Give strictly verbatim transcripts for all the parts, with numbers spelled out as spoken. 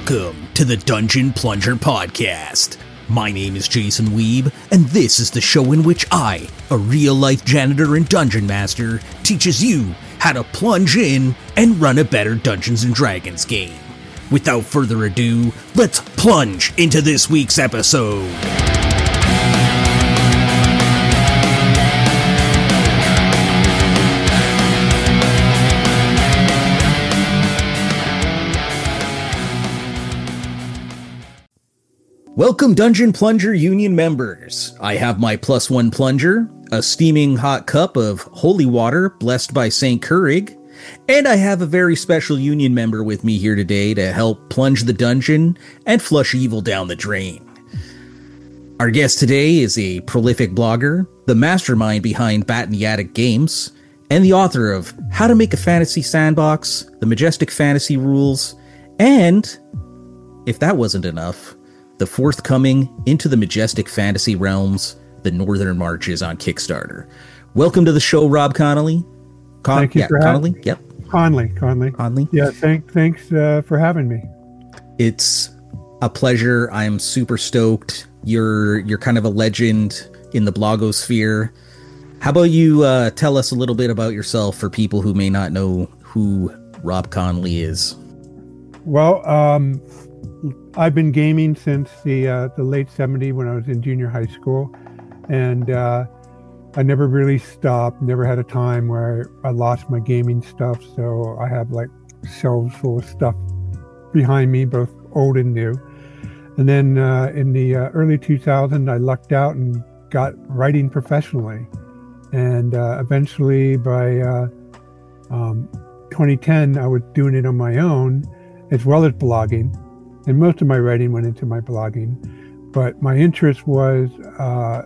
Welcome to the Dungeon Plunger Podcast. My name is Jason Weeb, and this is the show in which I, a real-life janitor and dungeon master, teaches you how to plunge in and run a better Dungeons and Dragons game. Without further ado, let's plunge into this week's episode. Welcome, Dungeon Plunger Union members. I have my plus one plunger, a steaming hot cup of holy water blessed by Saint Keurig, and I have a very special Union member with me here today to help plunge the dungeon and flush evil down the drain. Our guest today is a prolific blogger, the mastermind behind Bat in the Attic Games, and the author of How to Make a Fantasy Sandbox, The Majestic Fantasy Rules, and, if that wasn't enough, the forthcoming Into the Majestic Fantasy Realms, The Northern Marches on Kickstarter. Welcome to the show, Rob Connolly. Con- Thank you yeah, for Connolly. having Yep. Conley. Conley. Conley. Yeah. Thank, thanks uh, for having me. It's a pleasure. I'm super stoked. You're you're kind of a legend in the blogosphere. How about you uh, tell us a little bit about yourself for people who may not know who Rob Connolly is? Well, um, I've been gaming since the uh, the late seventies when I was in junior high school, and uh, I never really stopped. Never had a time where I lost my gaming stuff. So I have like shelves full of stuff behind me, both old and new. And then uh, in the uh, early two thousands, I lucked out and got writing professionally, and uh, eventually by uh, um, twenty ten, I was doing it on my own as well as blogging. And most of my writing went into my blogging, but my interest was uh,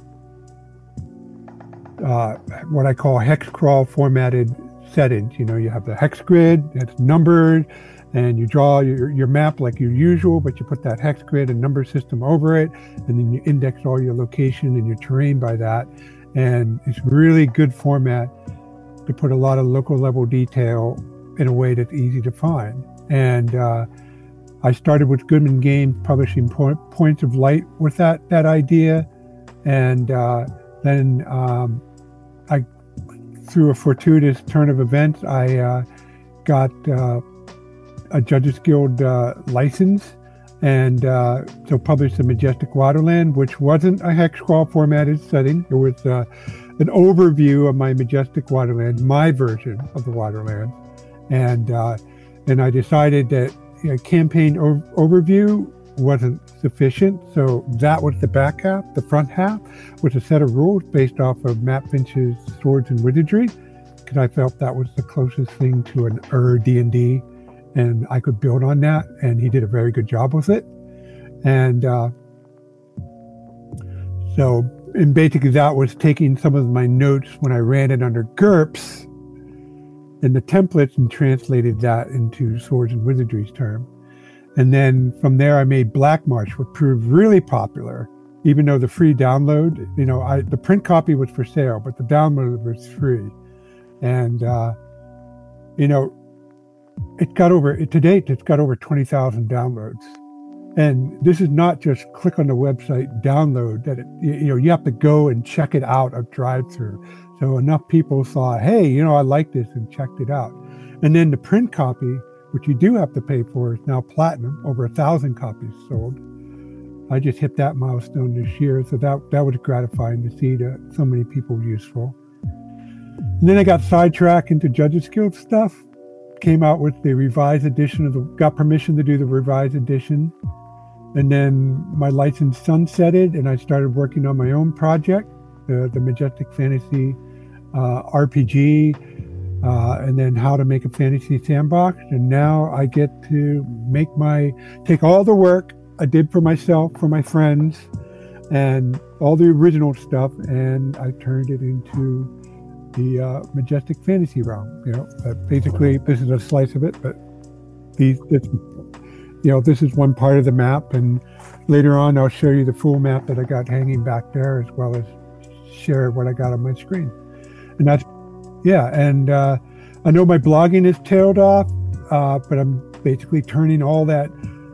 uh, what I call hex crawl formatted settings. You know, you have the hex grid, it's numbered, and you draw your, your map like your usual, but you put that hex grid and number system over it, and then you index all your location and your terrain by that. And it's really good format to put a lot of local level detail in a way that's easy to find. And uh, I started with Goodman Games publishing Point, Points of Light with that that idea, and uh, then um, I, through a fortuitous turn of events, I uh, got uh, a Judges Guild uh, license, and uh, so published the Majestic Waterland, which wasn't a hex crawl formatted setting. It was uh, an overview of my Majestic Waterland, my version of the Waterland, and uh, and I decided that a campaign o- overview wasn't sufficient, so that was the back half. The front half was a set of rules based off of Matt Finch's Swords and Wizardry, because I felt that was the closest thing to an Ur D and D, and I could build on that, and he did a very good job with it. And uh, so, and basically that was taking some of my notes when I ran it under GURPS and the templates and translated that into Swords and Wizardry's term. And then from there, I made Black March, which proved really popular, even though the free download, you know, I, the print copy was for sale, but the download was free. And, uh, you know, it got over, to date, it's got over twenty thousand downloads. And this is not just click on the website, download, that it, you know, you have to go and check it out of drive-through. So enough people thought, hey, you know, I like this, and checked it out. And then the print copy, which you do have to pay for, is now platinum, over a thousand copies sold. I just hit that milestone this year, so that that was gratifying to see that so many people were useful. And then I got sidetracked into Judges Guild stuff, came out with the revised edition of the, got permission to do the revised edition. And then my license sunsetted, and I started working on my own project, the, the Majestic Fantasy uh, R P G, uh, and then How to Make a Fantasy Sandbox. And now I get to make my, take all the work I did for myself, for my friends, and all the original stuff, and I turned it into the uh, Majestic Fantasy realm. You know, uh, basically this is a slice of it, but these, this, you know, this is one part of the map, and later on I'll show you the full map that I got hanging back there, as well as share what I got on my screen. And that's, yeah, and uh, I know my blogging is tailed off, uh, but I'm basically turning all that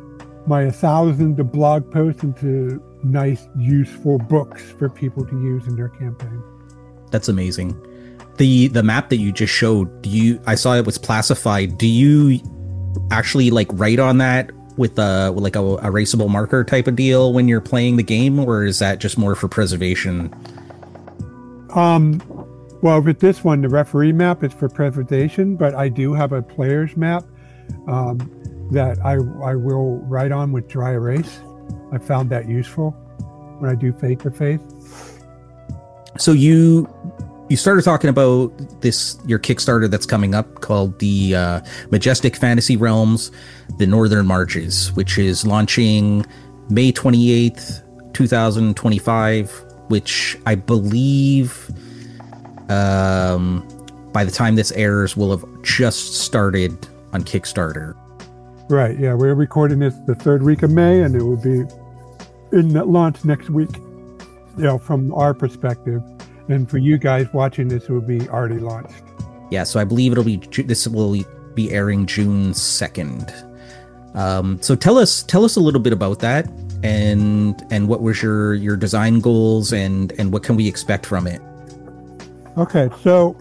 my thousands of blog posts into nice, useful books for people to use in their campaign. That's amazing. The the map that you just showed, do you I saw it was classified. Do you actually like write on that with a with like a erasable marker type of deal when you're playing the game, or is that just more for preservation? Um well, with this one, the referee map is for preservation, but I do have a player's map um, that I I will write on with dry erase. I found that useful when I do face to face. So you you started talking about this your Kickstarter that's coming up called the uh, Majestic Fantasy Realms: The Northern Marches, which is launching May twenty-eighth, twenty twenty-five, which I believe um, by the time this airs will have just started on Kickstarter. Right, yeah, we're recording this the third week of May, and it will be in launch next week, you know, from our perspective. And for you guys watching this, it will be already launched. Yeah, so I believe it'll be, this will be airing June second. Um, so tell us, tell us a little bit about that, and and what was your, your design goals, and, and what can we expect from it? Okay, so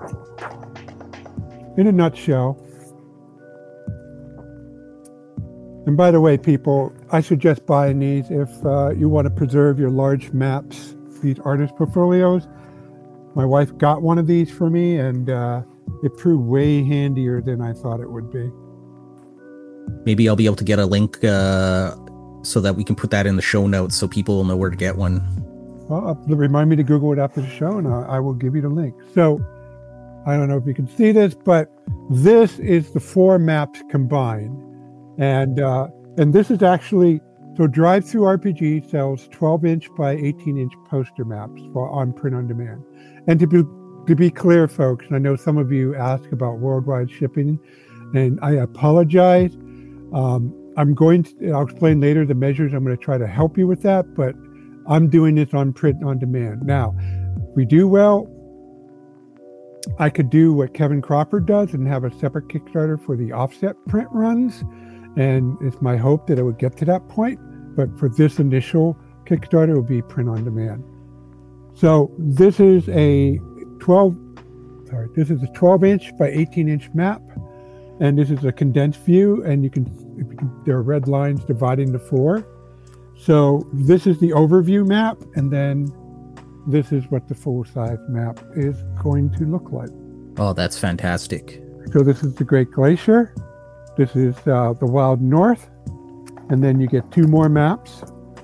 in a nutshell, and by the way, people, I suggest buying these if uh, you want to preserve your large maps, these artist portfolios. My wife got one of these for me, and uh, it proved way handier than I thought it would be. Maybe I'll be able to get a link uh, so that we can put that in the show notes so people will know where to get one. Well, uh, remind me to Google it after the show, and I, I will give you the link. So I don't know if you can see this, but this is the four maps combined. And uh, and this is actually, so Drive Through R P G sells twelve inch by eighteen inch poster maps for on print on demand. And to be to be clear, folks, and I know some of you ask about worldwide shipping, and I apologize. Um, I'm going to, I'll explain later the measures. I'm going to try to help you with that, but I'm doing this on print on demand. Now, if we do well, I could do what Kevin Crawford does and have a separate Kickstarter for the offset print runs. And it's my hope that it would get to that point. But for this initial Kickstarter, it will be print on demand. So this is a twelve, sorry, this is a twelve inch by eighteen inch map. And this is a condensed view. And you can, you can there are red lines dividing the four. So this is the overview map. And then this is what the full size map is going to look like. Oh, that's fantastic. So this is the Great Glacier. This is uh, the Wild North, and then you get two more maps.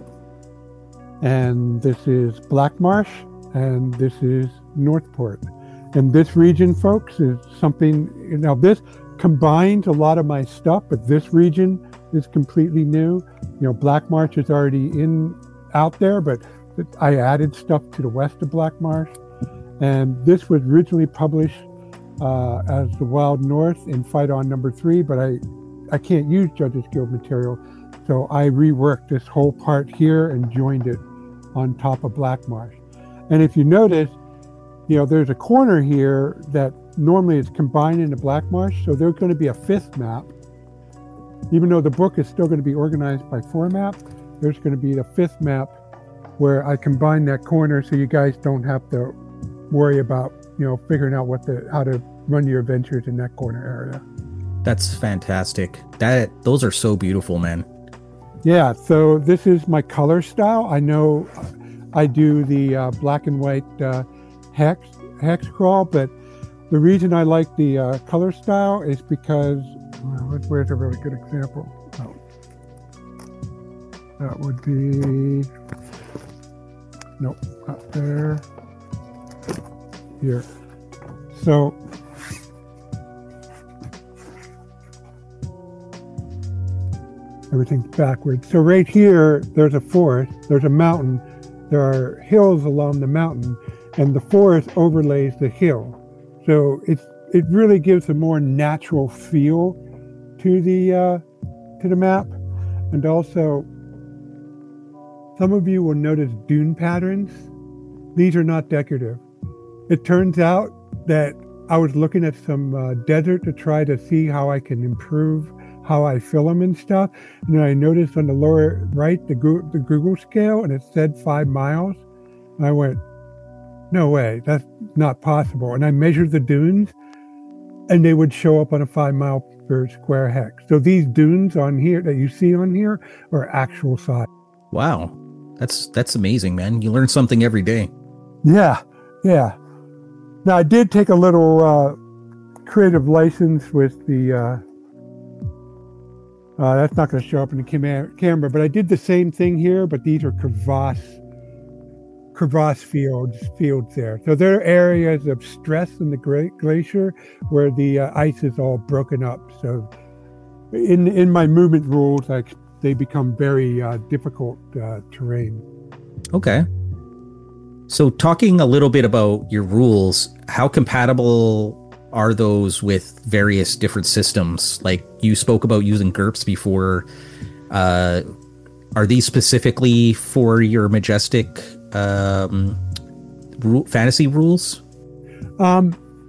And this is Black Marsh, and this is Northport. And this region, folks, is something, you know, this combines a lot of my stuff, but this region is completely new. You know, Black Marsh is already in out there, but I added stuff to the west of Black Marsh. And this was originally published Uh, as the Wild North in Fight On number three, but I, I can't use Judges Guild material, so I reworked this whole part here and joined it on top of Black Marsh. And if you notice, you know, there's a corner here that normally is combined into Black Marsh, so there's going to be a fifth map. Even though the book is still going to be organized by format, there's going to be a fifth map where I combine that corner so you guys don't have to worry about, you know, figuring out what the how to run your adventures in that corner area. That's fantastic. That those are so beautiful, man. Yeah, so this is my color style. I know I do the uh, black and white uh, hex hex crawl, but the reason I like the uh, color style is because well, where's a really good example? Oh, that would be nope, not there. Here. So everything's backwards. So right here, there's a forest, there's a mountain, there are hills along the mountain, and the forest overlays the hill. So it's it really gives a more natural feel to the uh, to the map. And also, some of you will notice dune patterns. These are not decorative. It turns out that I was looking at some uh, desert to try to see how I can improve how I fill them and stuff. And then I noticed on the lower right, the Google, the Google scale, and it said five miles. And I went, no way, that's not possible. And I measured the dunes, and they would show up on a five mile per square hex. So these dunes on here that you see on here are actual size. Wow. That's that's amazing, man. You learn something every day. Yeah, yeah. Now, I did take a little uh, creative license with the, uh, uh, that's not going to show up in the cam- camera, but I did the same thing here, but these are crevasse, crevasse fields, fields there. So there are areas of stress in the Great Glacier where the uh, ice is all broken up. So in in my movement rules, I, they become very uh, difficult uh, terrain. Okay. So talking a little bit about your rules, how compatible are those with various different systems? Like you spoke about using GURPS before. Uh, are these specifically for your Majestic um, ru- fantasy rules? Um,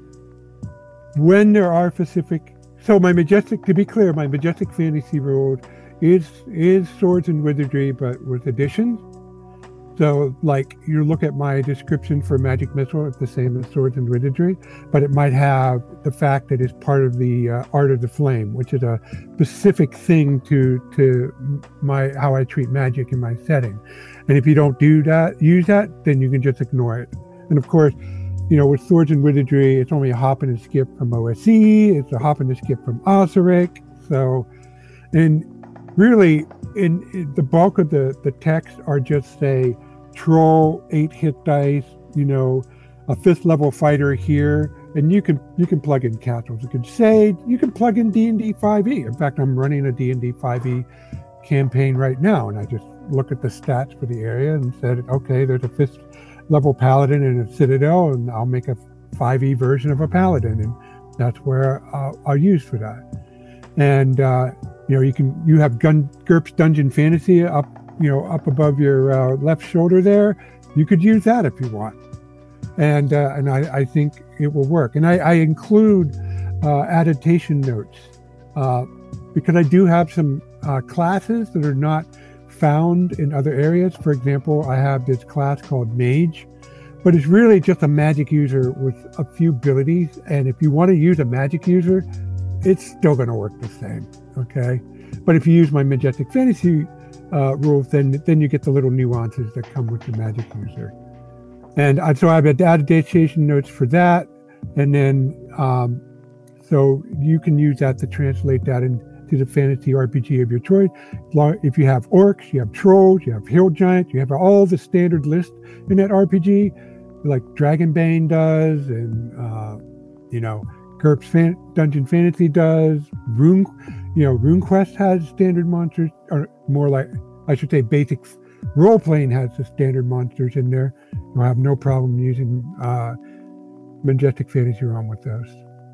when there are specific, so my Majestic, to be clear, my Majestic fantasy rules is is Swords and Wizardry, but with additions. So, like, you look at my description for Magic Missile, it's the same as Swords and Wizardry, but it might have the fact that it's part of the uh, Art of the Flame, which is a specific thing to to my how I treat magic in my setting. And if you don't do that, use that, then you can just ignore it. And of course, you know, with Swords and Wizardry, it's only a hop and a skip from O S E, it's a hop and a skip from Osiric. So, and really, in, in the bulk of the, the text are just say, troll, eight hit dice, you know, a fifth level fighter here, and you can you can plug in castles. You can say you can plug in D and D five E. In fact, I'm running a D and D five E campaign right now, and I just look at the stats for the area and said, okay, there's a fifth level paladin in a citadel, and I'll make a five E version of a paladin, and that's where I'll, I'll use for that. And uh, you know, you can you have Gun, GURPS Dungeon Fantasy up, you know, up above your uh, left shoulder there. You could use that if you want, and uh, and I, I think it will work. And I, I include uh, adaptation notes uh, because I do have some uh, classes that are not found in other areas. For example, I have this class called Mage, but it's really just a magic user with a few abilities. And if you want to use a magic user, it's still going to work the same. Okay, but if you use my Majestic Fantasy uh, rules, then then you get the little nuances that come with the magic user. And I, so I have adaptation notes for that, and then um, so you can use that to translate that into the fantasy R P G of your choice. If you have orcs, you have trolls, you have hill giants, you have all the standard list in that R P G, like Dragonbane does, and uh, you know, GURPS Fan- Dungeon Fantasy does. Rune, you know, RuneQuest has standard monsters, or more like, I should say, basic role playing has the standard monsters in there. You'll have no problem using uh, Majestic Fantasy Realm with those.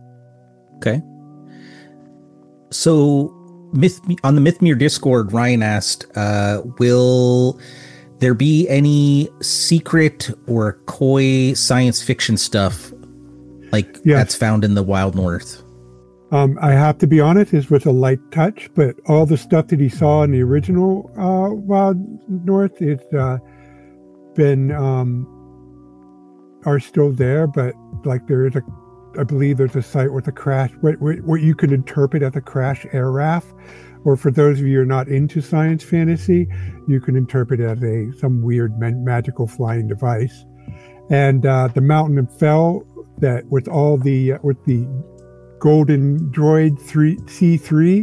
Okay. So, Myth on the Mythmere Discord, Ryan asked, uh, will there be any secret or coy science fiction stuff like yes. that's found in the Wild North? Um, I have to be honest, it's with a light touch, but all the stuff that he saw in the original uh, Wild North, it's uh, been, um, are still there, but like there is a, I believe there's a site with a crash, what, what you can interpret as a crash air raft, or for those of you who are not into science fantasy, you can interpret it as a some weird magical flying device. And uh, the Mountain of Fell, that with all the, uh, with the Golden Droid three C three,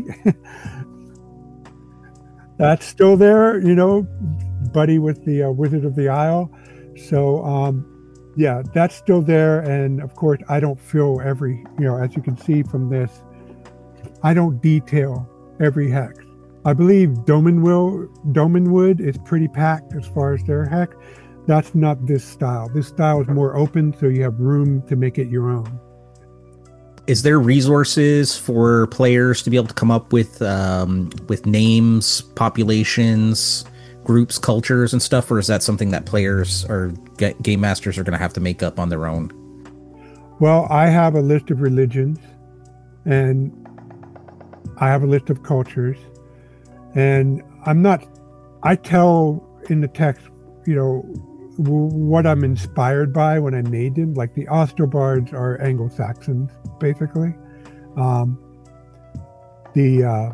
that's still there, you know, buddy with the uh, Wizard of the Isle. So, um, yeah, that's still there. And of course, I don't fill every, you know, as you can see from this, I don't detail every hex. I believe Dominwood, Dominwood is pretty packed as far as their hex. That's not this style. This style is more open, so you have room to make it your own. Is there resources for players to be able to come up with um, with names, populations, groups, cultures, and stuff, or is that something that players or g- game masters are going to have to make up on their own? Well, I have a list of religions, and I have a list of cultures, and I'm not, I tell in the text, you know, w- what I'm inspired by when I made them. Like the Ostrobards are Anglo-Saxons, basically. Um, the, uh,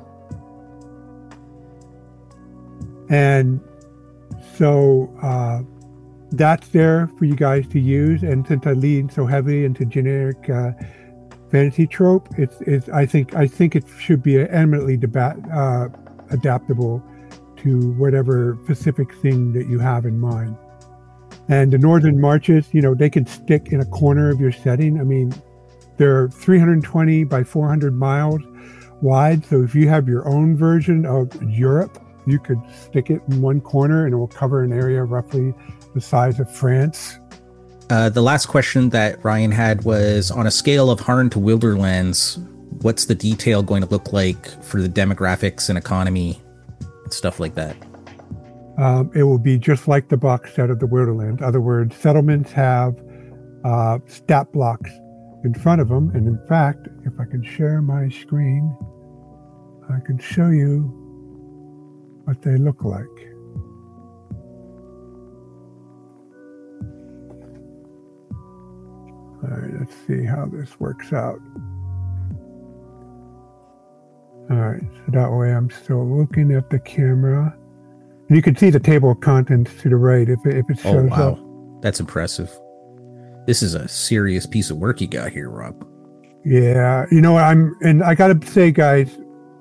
and so uh, that's there for you guys to use. And since I lean so heavily into generic uh, fantasy trope, it's, it's, I think, I think it should be eminently deba- uh, adaptable to whatever specific thing that you have in mind. And the Northern Marches, you know, they can stick in a corner of your setting. I mean, they're three hundred twenty by four hundred miles wide. So if you have your own version of Europe, you could stick it in one corner and it will cover an area roughly the size of France. Uh, the last question that Ryan had was, on a scale of Harn to Wilderlands, what's the detail going to look like for the demographics and economy and stuff like that? Um, it will be just like the box set of the Wilderlands. In other words, settlements have uh, stat blocks in front of them. And in fact, if I can share my screen, I can show you what they look like. All right, let's see how this works out. All right, so that way I'm still looking at the camera. And you can see the table of contents to the right if it, if it shows oh, wow. up. That's impressive. This is a serious piece of work you got here, Rob. Yeah, you know, I'm, and I got to say, guys,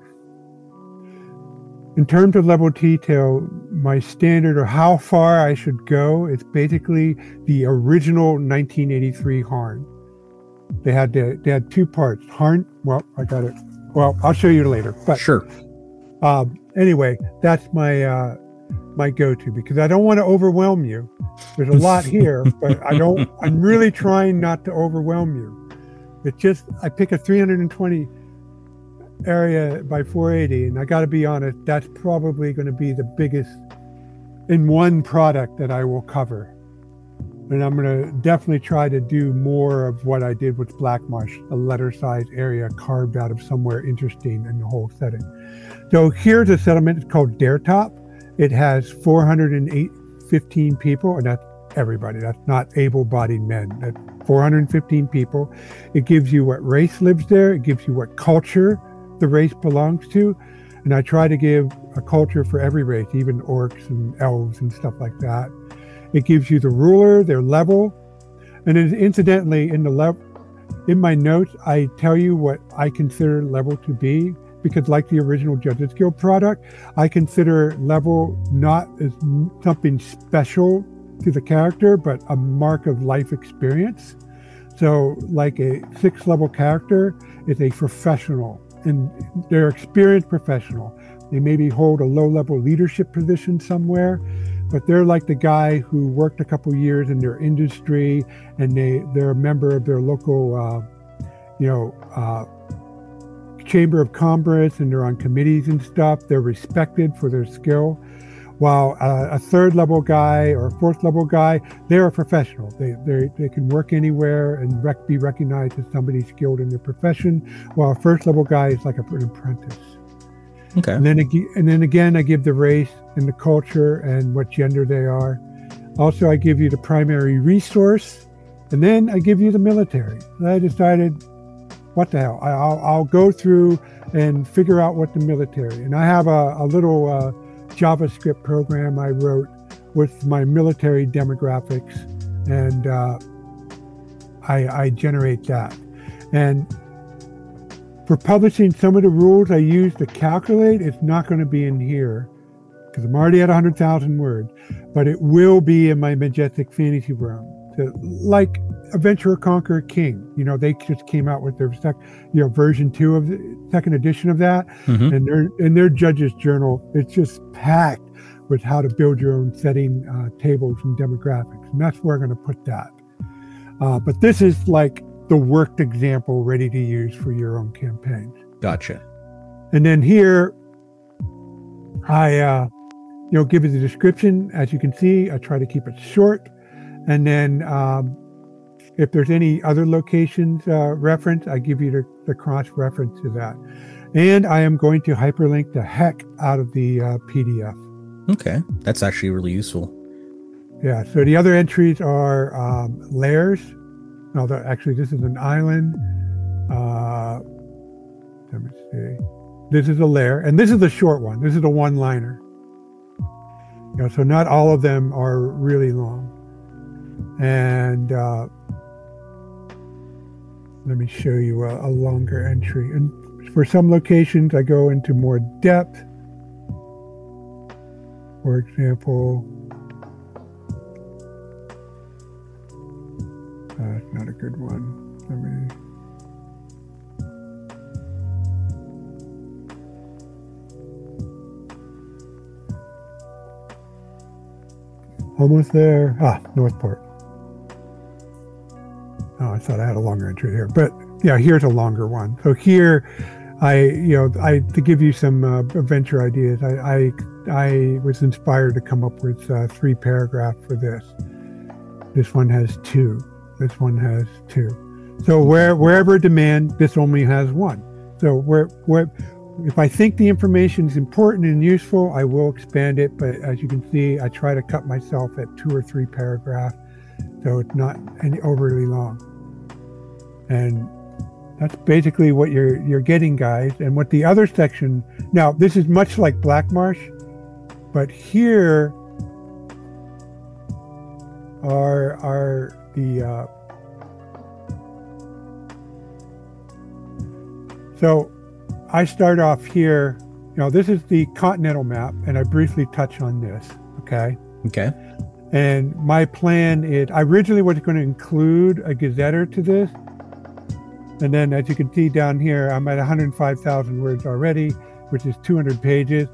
in terms of level detail, my standard or how far I should go is basically the original nineteen eighty-three Harn. They had the, they had two parts. Harn, well, I got it. Well, I'll show you later. But sure. Um, anyway, that's my uh, my go-to because I don't want to overwhelm you. There's a lot here, but I don't. I'm really trying not to overwhelm you. It's just I pick a three hundred twenty area by four eighty, and I got to be honest, that's probably going to be the biggest in one product that I will cover. And I'm going to definitely try to do more of what I did with Black Marsh, a letter-sized area carved out of somewhere interesting in the whole setting. So here's a settlement. It's called Daretop. It has four hundred fifteen people, and that's everybody. That's not able-bodied men. That's four hundred fifteen people. It gives you what race lives there. It gives you what culture the race belongs to. And I try to give a culture for every race, even orcs and elves and stuff like that. It gives you the ruler, their level. And then incidentally, in the level, in my notes, I tell you what I consider level to be, because like the original Judges Guild product, I consider level not as something special to the character, but a mark of life experience. So like a sixth level character is a professional, and they're experienced professional. They maybe hold a low level leadership position somewhere, but they're like the guy who worked a couple years in their industry, and they, they're a member of their local, uh, you know, uh, Chamber of Commerce, and they're on committees and stuff. They're respected for their skill. While uh, a third level guy or a fourth level guy, they're a professional. They they they can work anywhere and rec- be recognized as somebody skilled in their profession. While a first level guy is like a, an apprentice. Okay. And then and then again, I give the race and the culture and what gender they are. Also, I give you the primary resource, and then I give you the military. And I decided, what the hell? I, I'll I'll go through and figure out what the military. And I have a, a little uh, JavaScript program I wrote with my military demographics, and uh, I, I generate that. And for publishing, some of the rules I use to calculate, it's not going to be in here because I'm already at one hundred thousand words, but it will be in my Majestic Fantasy Realm. So, like Adventurer Conqueror King, you know, they just came out with their sec, you know, version two of the second edition of that, mm-hmm. and their in their Judge's Journal, it's just packed with how to build your own setting, uh, tables, and demographics, and that's where I'm going to put that. Uh, but this is like the worked example ready to use for your own campaigns. Gotcha. And then here, I, uh, you know, give you the description. As you can see, I try to keep it short. And then um, if there's any other locations uh, reference, I give you the, the cross-reference to that. And I am going to hyperlink the heck out of the uh, P D F. Okay, that's actually really useful. Yeah, so the other entries are um, layers. No, actually, this is an island. Uh, let me see. This is a layer, and this is the short one. This is a one-liner. You know, so not all of them are really long. And uh, let me show you a, a longer entry. And for some locations, I go into more depth. For example, that's uh, not a good one. Let me. Almost there. Ah, Northport. Oh, I thought I had a longer entry here, but yeah, here's a longer one. So here, I, you know, I to give you some uh, adventure ideas. I, I, I was inspired to come up with uh, three paragraphs for this. This one has two. This one has two. So where wherever demand, this only has one. So where where. If I think the information is important and useful, I will expand it. But as you can see, I try to cut myself at two or three paragraphs, so it's not any overly long. And that's basically what you're you're getting, guys. And what the other section now, this is much like Black Marsh, but here are are the uh, so. I start off here, you know, this is the continental map, and I briefly touch on this, okay? Okay. And my plan is, I originally was going to include a gazetter to this, and then as you can see down here, I'm at one hundred five thousand words already, which is two hundred pages.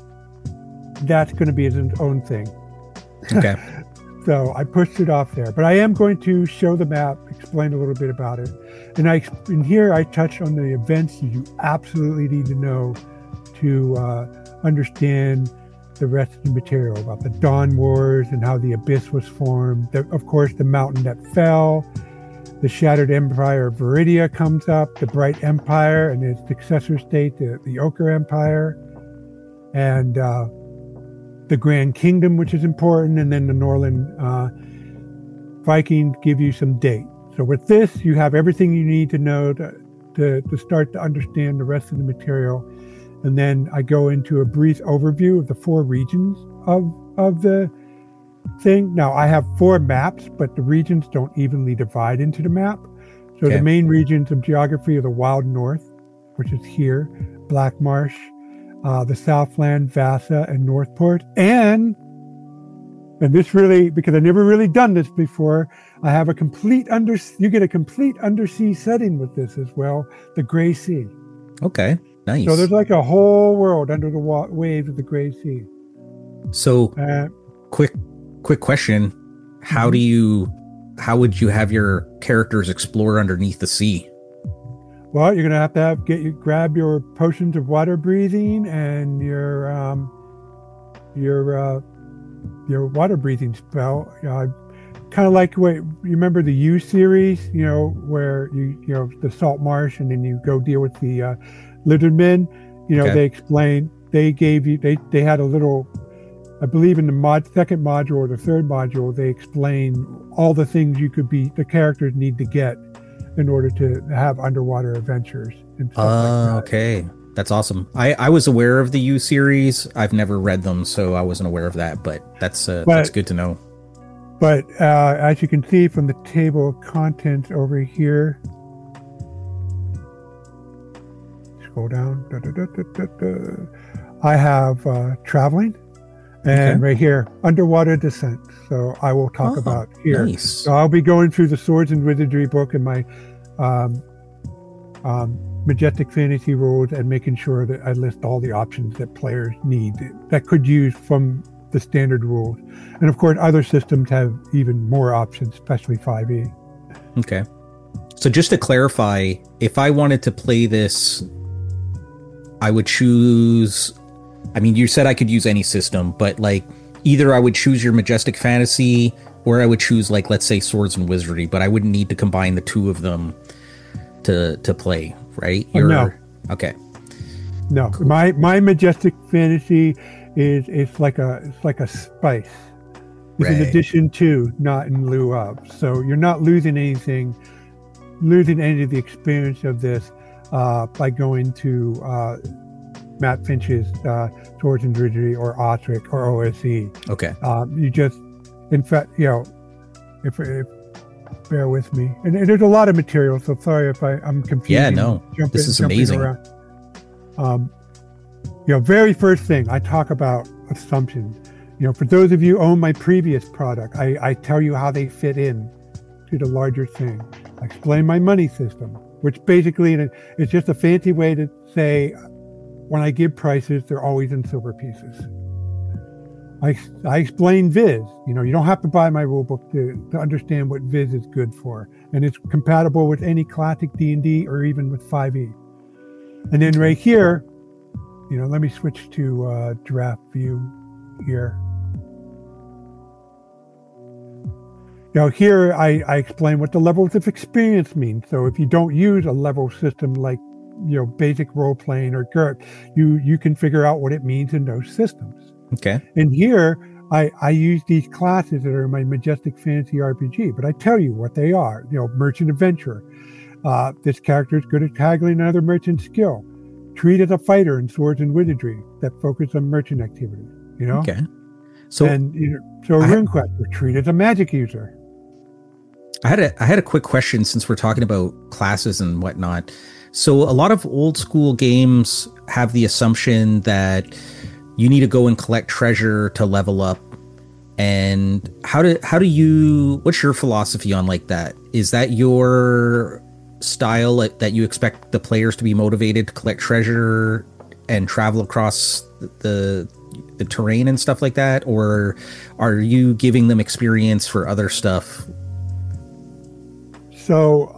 That's going to be its own thing. Okay. So I pushed it off there, but I am going to show the map, explain a little bit about it. And I, in here, I touch on the events you absolutely need to know to uh, understand the rest of the material about the Dawn Wars and how the Abyss was formed. The, of course, the mountain that fell, the shattered empire of Viridia comes up, the Bright Empire and its successor state, the, the Ochre Empire, and uh, the Grand Kingdom, which is important, and then the Norland uh, Vikings give you some date. So with this, you have everything you need to know to, to, to start to understand the rest of the material. And then I go into a brief overview of the four regions of, of the thing. Now, I have four maps, but the regions don't evenly divide into the map. So okay. The main regions of geography are the Wild North, which is here, Black Marsh, uh, the Southland, Vasa, and Northport. And, and this really, because I've never really done this before, I have a complete under, you get a complete undersea setting with this as well, the Gray Sea. Okay, nice. So there's like a whole world under the wa- waves of the Gray Sea. So, uh, quick, quick question. How mm-hmm. do you, how would you have your characters explore underneath the sea? Well, you're going to have to have, get you, grab your potions of water breathing and your, um, your, uh, your water breathing spell. Uh, kind of like what, you remember the U series, you know, where you, you know, the salt marsh and then you go deal with the, uh, lizard men, you know, okay. They explained, they gave you, they, they had a little, I believe in the mod, second module or the third module, they explain all the things you could be, the characters need to get in order to have underwater adventures and stuff uh, like that. Okay. That's awesome. I, I was aware of the U series. I've never read them, so I wasn't aware of that, but that's uh, but, that's good to know. But uh, as you can see from the table of contents over here, scroll down, da, da, da, da, da, da. I have uh, traveling, and okay. right here, underwater descent. So I will talk oh, about here. Nice. So I'll be going through the Swords and Wizardry book and my um, um, Majestic Fantasy rules and making sure that I list all the options that players need that could use from the standard rules. And of course, other systems have even more options, especially five E. Okay. So just to clarify, if I wanted to play this, I would choose, I mean, you said I could use any system, but like either I would choose your Majestic Fantasy or I would choose like, let's say Swords and Wizardry, but I wouldn't need to combine the two of them to, to play, right? You're, oh, no. Okay. No, Cool. my my majestic fantasy is it's like a it's like a spice. It's Right. in addition to, not in lieu of. So you're not losing anything, losing any of the experience of this uh, by going to uh, Matt Finch's uh, Swords and Wizardry or Osric or O S E. Okay. Um, you just, in fact, you know, if, if bear with me, and, and there's a lot of material. So sorry if I, I'm confused. Yeah, no, jumping, this is jumping amazing. Around. Um, you know, very first thing I talk about assumptions. You know, for those of you who own my previous product, I, I tell you how they fit in to the larger thing. I explain my money system, which basically is just a fancy way to say when I give prices, they're always in silver pieces. I, I explain Viz. You know, you don't have to buy my rulebook to, to understand what Viz is good for. And it's compatible with any classic D and D or even with five E. And then right here, you know, let me switch to uh, draft view here. Now here I, I explain what the levels of experience mean. So if you don't use a level system like, you know, basic role playing or GURP, you you can figure out what it means in those systems. Okay. And here I I use these classes that are in my Majestic Fantasy R P G, but I tell you what they are. You know, merchant adventurer. Uh, this character is good at haggling another merchant skill. Treat as a fighter in Swords and Wizardry that focus on merchant activity. You know. Okay. So and you know, so a RuneQuest, treat as a magic user. I had a I had a quick question since we're talking about classes and whatnot. So a lot of old school games have the assumption that you need to go and collect treasure to level up. And how do how do you what's your philosophy on like that? Is that your style that you expect the players to be motivated to collect treasure and travel across the the terrain and stuff like that, or are you giving them experience for other stuff? So,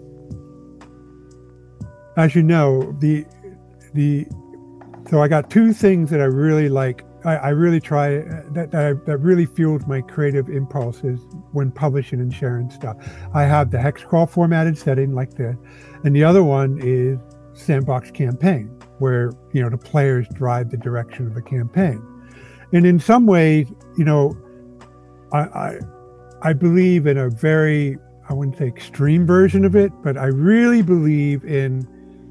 as you know, the the so I got two things that I really like. I, I really try that that, I, that really fuels my creative impulses when publishing and sharing stuff. I have the hex crawl formatted setting like this, and the other one is sandbox campaign, where you know the players drive the direction of the campaign. And in some ways, you know, I I, I believe in a very I wouldn't say extreme version of it, but I really believe in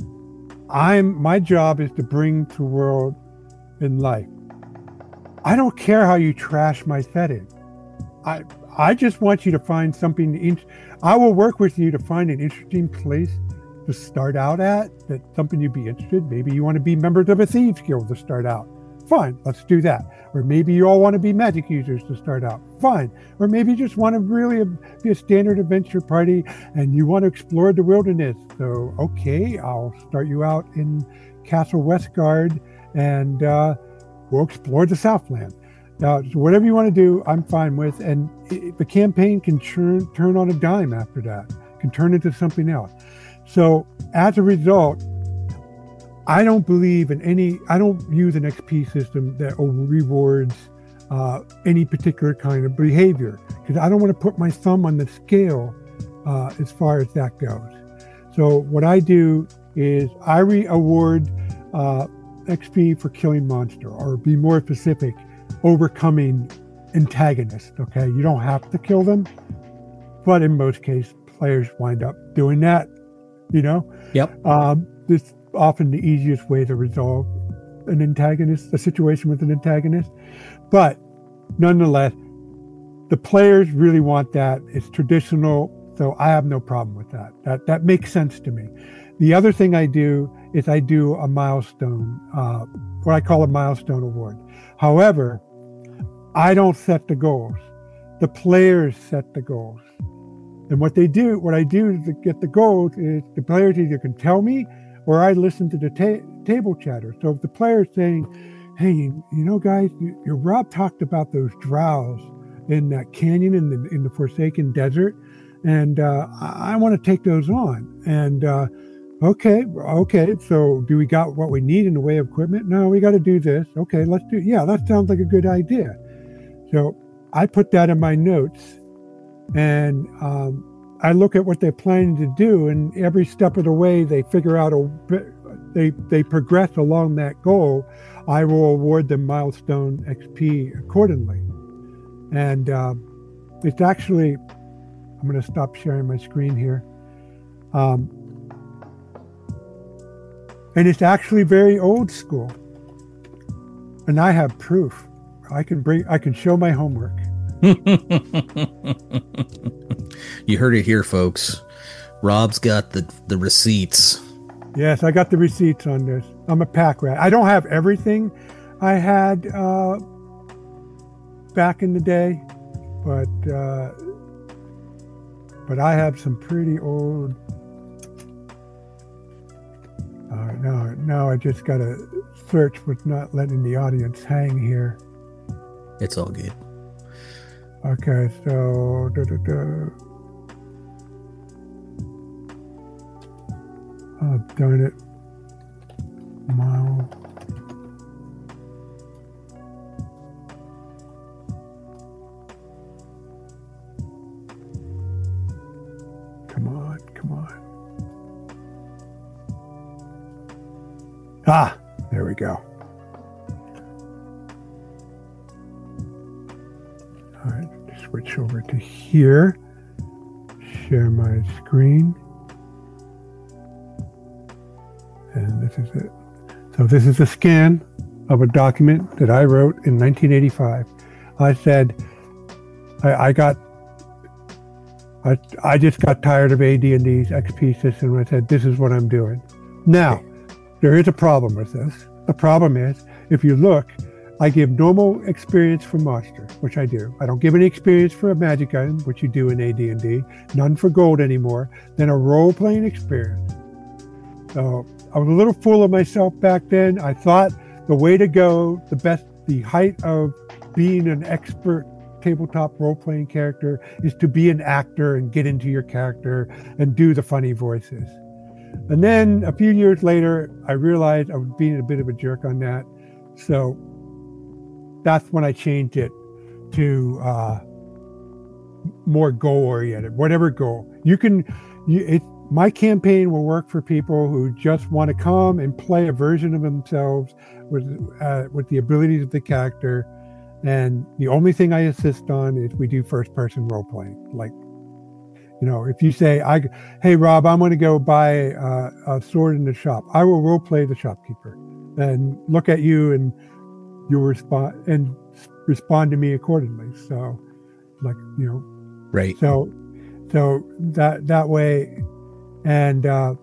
I'm my job is to bring to the world in life. I don't care how you trash my setting. I I just want you to find something. In, I will work with you to find an interesting place to start out at. That's something you'd be interested. Maybe you want to be members of a thieves guild to start out. Fine, let's do that. Or maybe you all want to be magic users to start out. Fine. Or maybe you just want to really be a standard adventure party and you want to explore the wilderness. So, okay, I'll start you out in Castle Westguard and uh, we'll explore the Southland. Now, so whatever you want to do, I'm fine with. And it, the campaign can turn, turn on a dime after that, can turn into something else. So as a result, I don't believe in any, I don't use an X P system that rewards uh, any particular kind of behavior because I don't want to put my thumb on the scale uh, as far as that goes. So what I do is I re-award uh, X P for killing monster, or be more specific, overcoming antagonists, okay? You don't have to kill them, but in most cases, players wind up doing that, you know? Yep. Um, this often the easiest way to resolve an antagonist, a situation with an antagonist. But nonetheless, the players really want that. It's traditional, so I have no problem with that. That that makes sense to me. The other thing I do is I do a milestone, uh, what I call a milestone award. However, I don't set the goals. The players set the goals. And what they do, what I do to get the goals is the players either can tell me or I listen to the ta- table chatter. So if the player's saying, hey, you, you know, guys, you, your Rob talked about those drows in that canyon in the in the Forsaken Desert, and uh, I, I want to take those on. And uh, okay, okay, so do we got what we need in the way of equipment? No, we got to do this. Okay, let's do, yeah, that sounds like a good idea. So I put that in my notes, and um, I look at what they're planning to do, and every step of the way, they figure out a, they they progress along that goal, I will award them milestone X P accordingly. And uh, it's actually, I'm going to stop sharing my screen here. Um, and it's actually very old school. And I have proof. I can bring, I can show my homework. You heard it here, folks. Rob's got the, the receipts. Yes, I got the receipts on this. I'm a pack rat. I don't have everything I had uh, back in the day, but uh, but I have some pretty old. Uh, now, now I just got to search what's not letting the audience hang here. It's all good. Okay, so. Da, da, da. Oh, darn it. Mile. Come on, come on. Ah, there we go. All right, switch over to here. Share my screen. And this is it. So this is a scan of a document that I wrote in nineteen eighty-five. I said, I, I got, I, I just got tired of A D and D's X P system. And I said, this is what I'm doing. Now, there is a problem with this. The problem is, if you look, I give normal experience for monster, which I do. I don't give any experience for a magic item, which you do in A D and D. None for gold anymore. Then a role-playing experience. So I was a little full of myself back then. I thought the way to go, the best, the height of being an expert tabletop role-playing character is to be an actor and get into your character and do the funny voices. And then a few years later, I realized I was being a bit of a jerk on that. So that's when I changed it to uh, more goal-oriented, whatever goal. You can, you, it, my campaign will work for people who just want to come and play a version of themselves with uh, with the abilities of the character. And the only thing I insist on is we do first-person role-playing. Like, you know, if you say, "I, hey, Rob, I'm going to go buy uh, a sword in the shop," I will role-play the shopkeeper and look at you, and you'll respond and respond to me accordingly. So, like, you know, right. So, so that that way. And uh,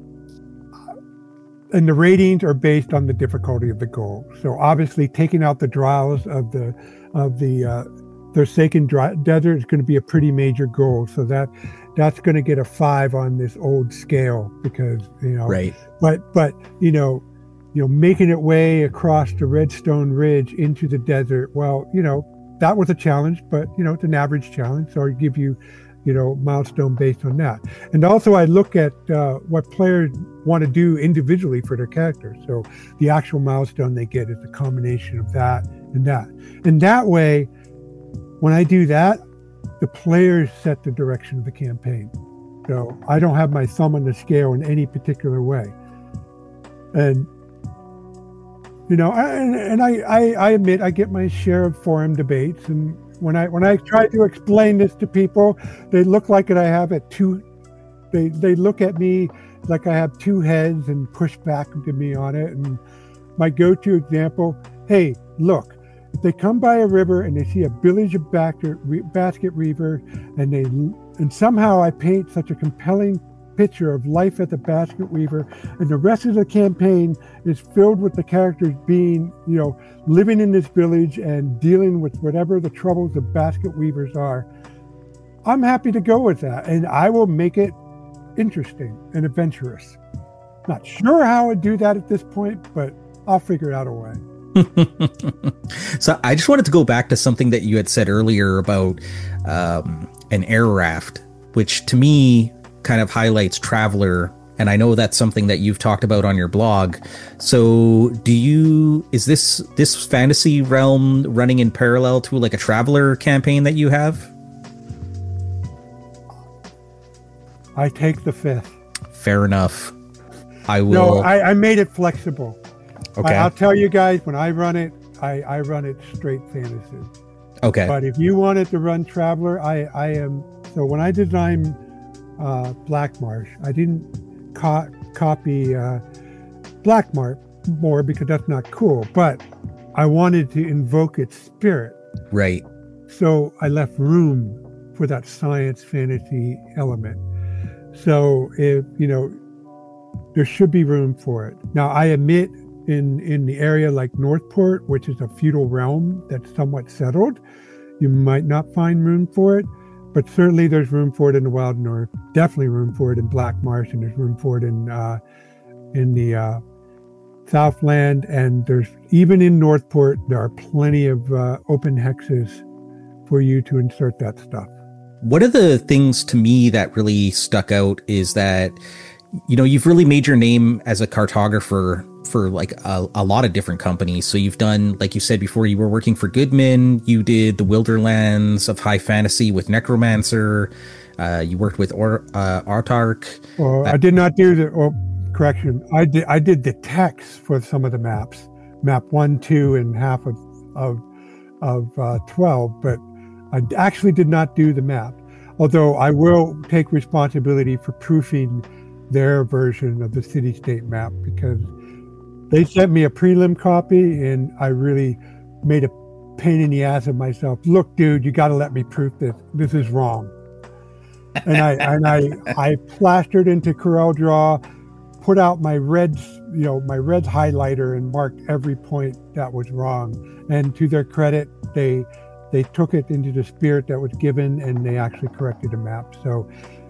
and the ratings are based on the difficulty of the goal. So obviously, taking out the trials of the of the uh, Forsaken Desert is going to be a pretty major goal. So that that's going to get a five on this old scale because you know. Right. But but you know, you know, making it way across the Redstone Ridge into the desert. Well, you know, that was a challenge, but you know, it's an average challenge. So I give you. you know, milestone based on that. And also I look at uh, what players want to do individually for their characters. So the actual milestone they get is a combination of that and that. And that way, when I do that, the players set the direction of the campaign. So I don't have my thumb on the scale in any particular way. And, you know, and, and I, I, I admit I get my share of forum debates, and When I when I try to explain this to people, they look like I have a two. They they look at me like I have two heads and push back to me on it. And my go-to example: hey, look, if they come by a river and they see a village of basket basket weaver, and they and somehow I paint such a compelling picture of life at the basket weaver, and the rest of the campaign is filled with the characters being, you know, living in this village and dealing with whatever the troubles of basket weavers are. I'm happy to go with that, and I will make it interesting and adventurous. Not sure how I'd do that at this point, but I'll figure out a way. So I just wanted to go back to something that you had said earlier about um, an air raft, which to me kind of highlights Traveler, and I know that's something that you've talked about on your blog. So do you, is this this fantasy realm running in parallel to like a Traveler campaign that you have? I take the fifth. Fair enough. I will. No, I, I made it flexible. Okay. I, I'll tell you guys, when I run it, I, I run it straight fantasy. Okay. But if you wanted to run Traveler, I, I am. So when I designed uh, Black Marsh, I didn't co- copy uh, Black Marsh more because that's not cool. But I wanted to invoke its spirit. Right. So I left room for that science fantasy element. So if, you know, there should be room for it. Now, I admit in, in the area like Northport, which is a feudal realm that's somewhat settled, you might not find room for it, but certainly there's room for it in the Wild North. Definitely room for it in Black Marsh, and there's room for it in uh, in the uh, Southland, and there's even in Northport, there are plenty of uh, open hexes for you to insert that stuff. One of the things to me that really stuck out is that, you know, you've really made your name as a cartographer for like a, a lot of different companies. So you've done, like you said before, you were working for Goodman. You did the Wilderlands of High Fantasy with Necromancer. Uh, you worked with or, uh, Autark. Well, uh, I did not do the, oh, correction. I did, I did the text for some of the maps, map one, two, and half of, of, of uh, twelve, but I actually did not do the map. Although I will take responsibility for proofing their version of the city-state map, because they sent me a prelim copy and I really made a pain in the ass of myself. Look, dude, you got to let me proof this. This is wrong. And I and I I plastered into Corel Draw, put out my red, you know, my red highlighter and marked every point that was wrong. And to their credit, they they took it into the spirit that was given, and they actually corrected the map. So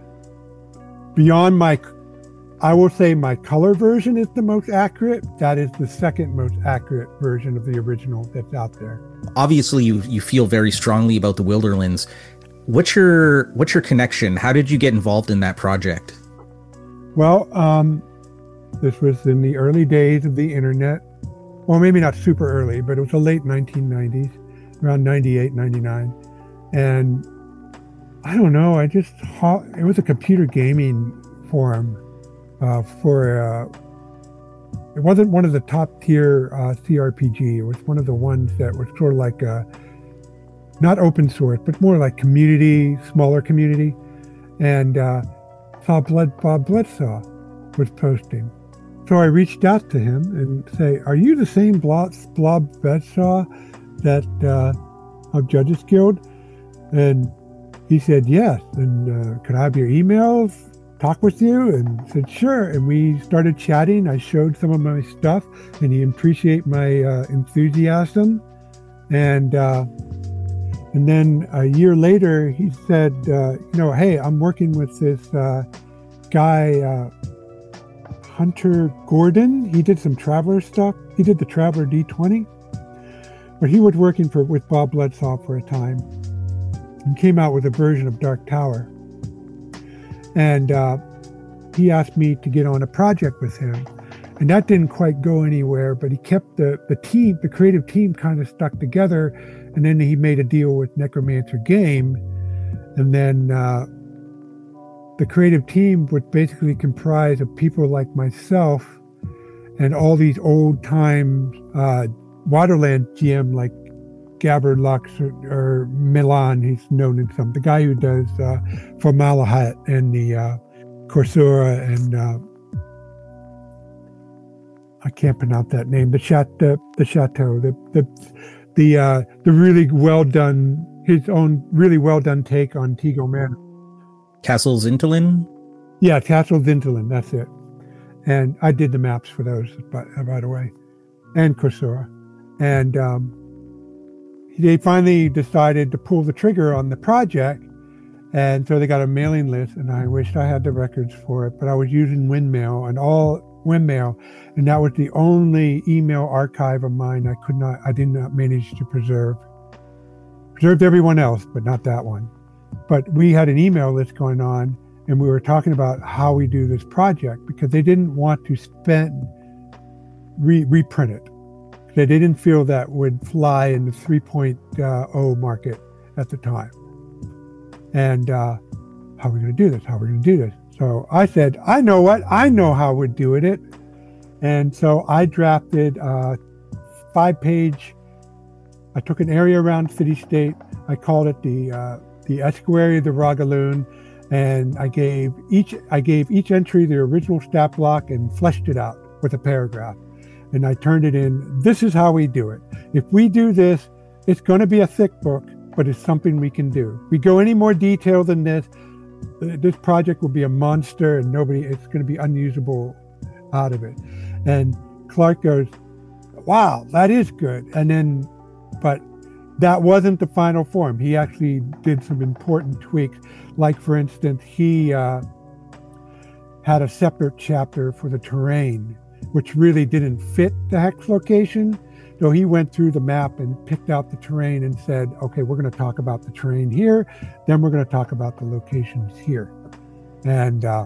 beyond my, I will say my color version is the most accurate. That is the second most accurate version of the original that's out there. Obviously, you you feel very strongly about the Wilderlands. What's your what's your connection? How did you get involved in that project? Well, um, this was in the early days of the internet. Well, maybe not super early, but it was the late nineteen nineties, around ninety-eight, ninety-nine. And I don't know, I just, it was a computer gaming forum uh, for, uh, it wasn't one of the top tier uh, C R P G. It was one of the ones that was sort of like, a, not open source, but more like community, smaller community. And uh, saw Blood, Bob Bloodsaw was posting. So I reached out to him and say, are you the same Blob, Blob Bloodsaw that uh, of Judges Guild? And he said, yes. And uh, could I have your emails, talk with you? And said, sure. And we started chatting. I showed some of my stuff, and he appreciated my uh, enthusiasm. And uh, and then a year later, he said, uh, you know, hey, I'm working with this uh, guy, uh, Hunter Gordon. He did some Traveler stuff. He did the Traveler D twenty. But he was working for with Bob Bloodsaw for a time and came out with a version of Dark Tower. And uh, he asked me to get on a project with him. And that didn't quite go anywhere, but he kept the, the team, the creative team kind of stuck together. And then he made a deal with Necromancer Game. And then uh, the creative team would basically comprise of people like myself and all these old time uh, Waterland G M like Gabbard Lux or, or Milan, he's known in some, the guy who does uh, Formalhaut and the uh, Corsura and uh, I can't pronounce that name, the chat, the, the chateau, the the the uh, the really well done, his own really well done take on Tego Manor. Castle Zintalin? Yeah, Castle Zintalin, that's it. And I did the maps for those, by, by the way, and Corsura. And um, they finally decided to pull the trigger on the project. And so they got a mailing list, and I wished I had the records for it, but I was using Windmail and all Windmail. And that was the only email archive of mine I could not, I did not manage to preserve. Preserved everyone else, but not that one. But we had an email list going on, and we were talking about how we do this project because they didn't want to spend, re, reprint it. They didn't feel that would fly in the three point oh market at the time. And uh, how are we going to do this? How are we going to do this? So I said, I know what, I know how we're doing it. And so I drafted a five page, I took an area around City State. I called it the uh, the Estuary of the Ragaloon. And I gave each I gave each entry the original stat block and fleshed it out with a paragraph. And I turned it in. This is how we do it. If we do this, it's going to be a thick book, but it's something we can do. We go any more detail than this, this project will be a monster and nobody, it's going to be unusable out of it. And Clark goes, wow, that is good. And then, but that wasn't the final form. He actually did some important tweaks. Like, for instance, he uh, had a separate chapter for the terrain, which really didn't fit the hex location. So he went through the map and picked out the terrain and said, okay, we're going to talk about the terrain here. Then we're going to talk about the locations here. And uh,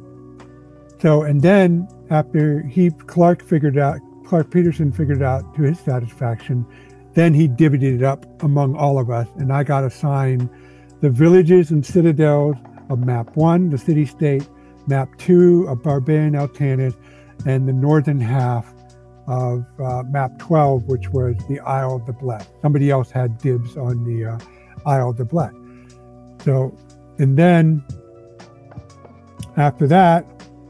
so, and then after he, Clark figured out, Clark Peterson figured out to his satisfaction, then he divvied it up among all of us. And I got assigned the villages and citadels of map one, the city-state, map two of Barbarian Altanis, and the northern half of uh, map twelve, which was the Isle of the Blessed. Somebody else had dibs on the uh, Isle of the Blessed. So, and then after that,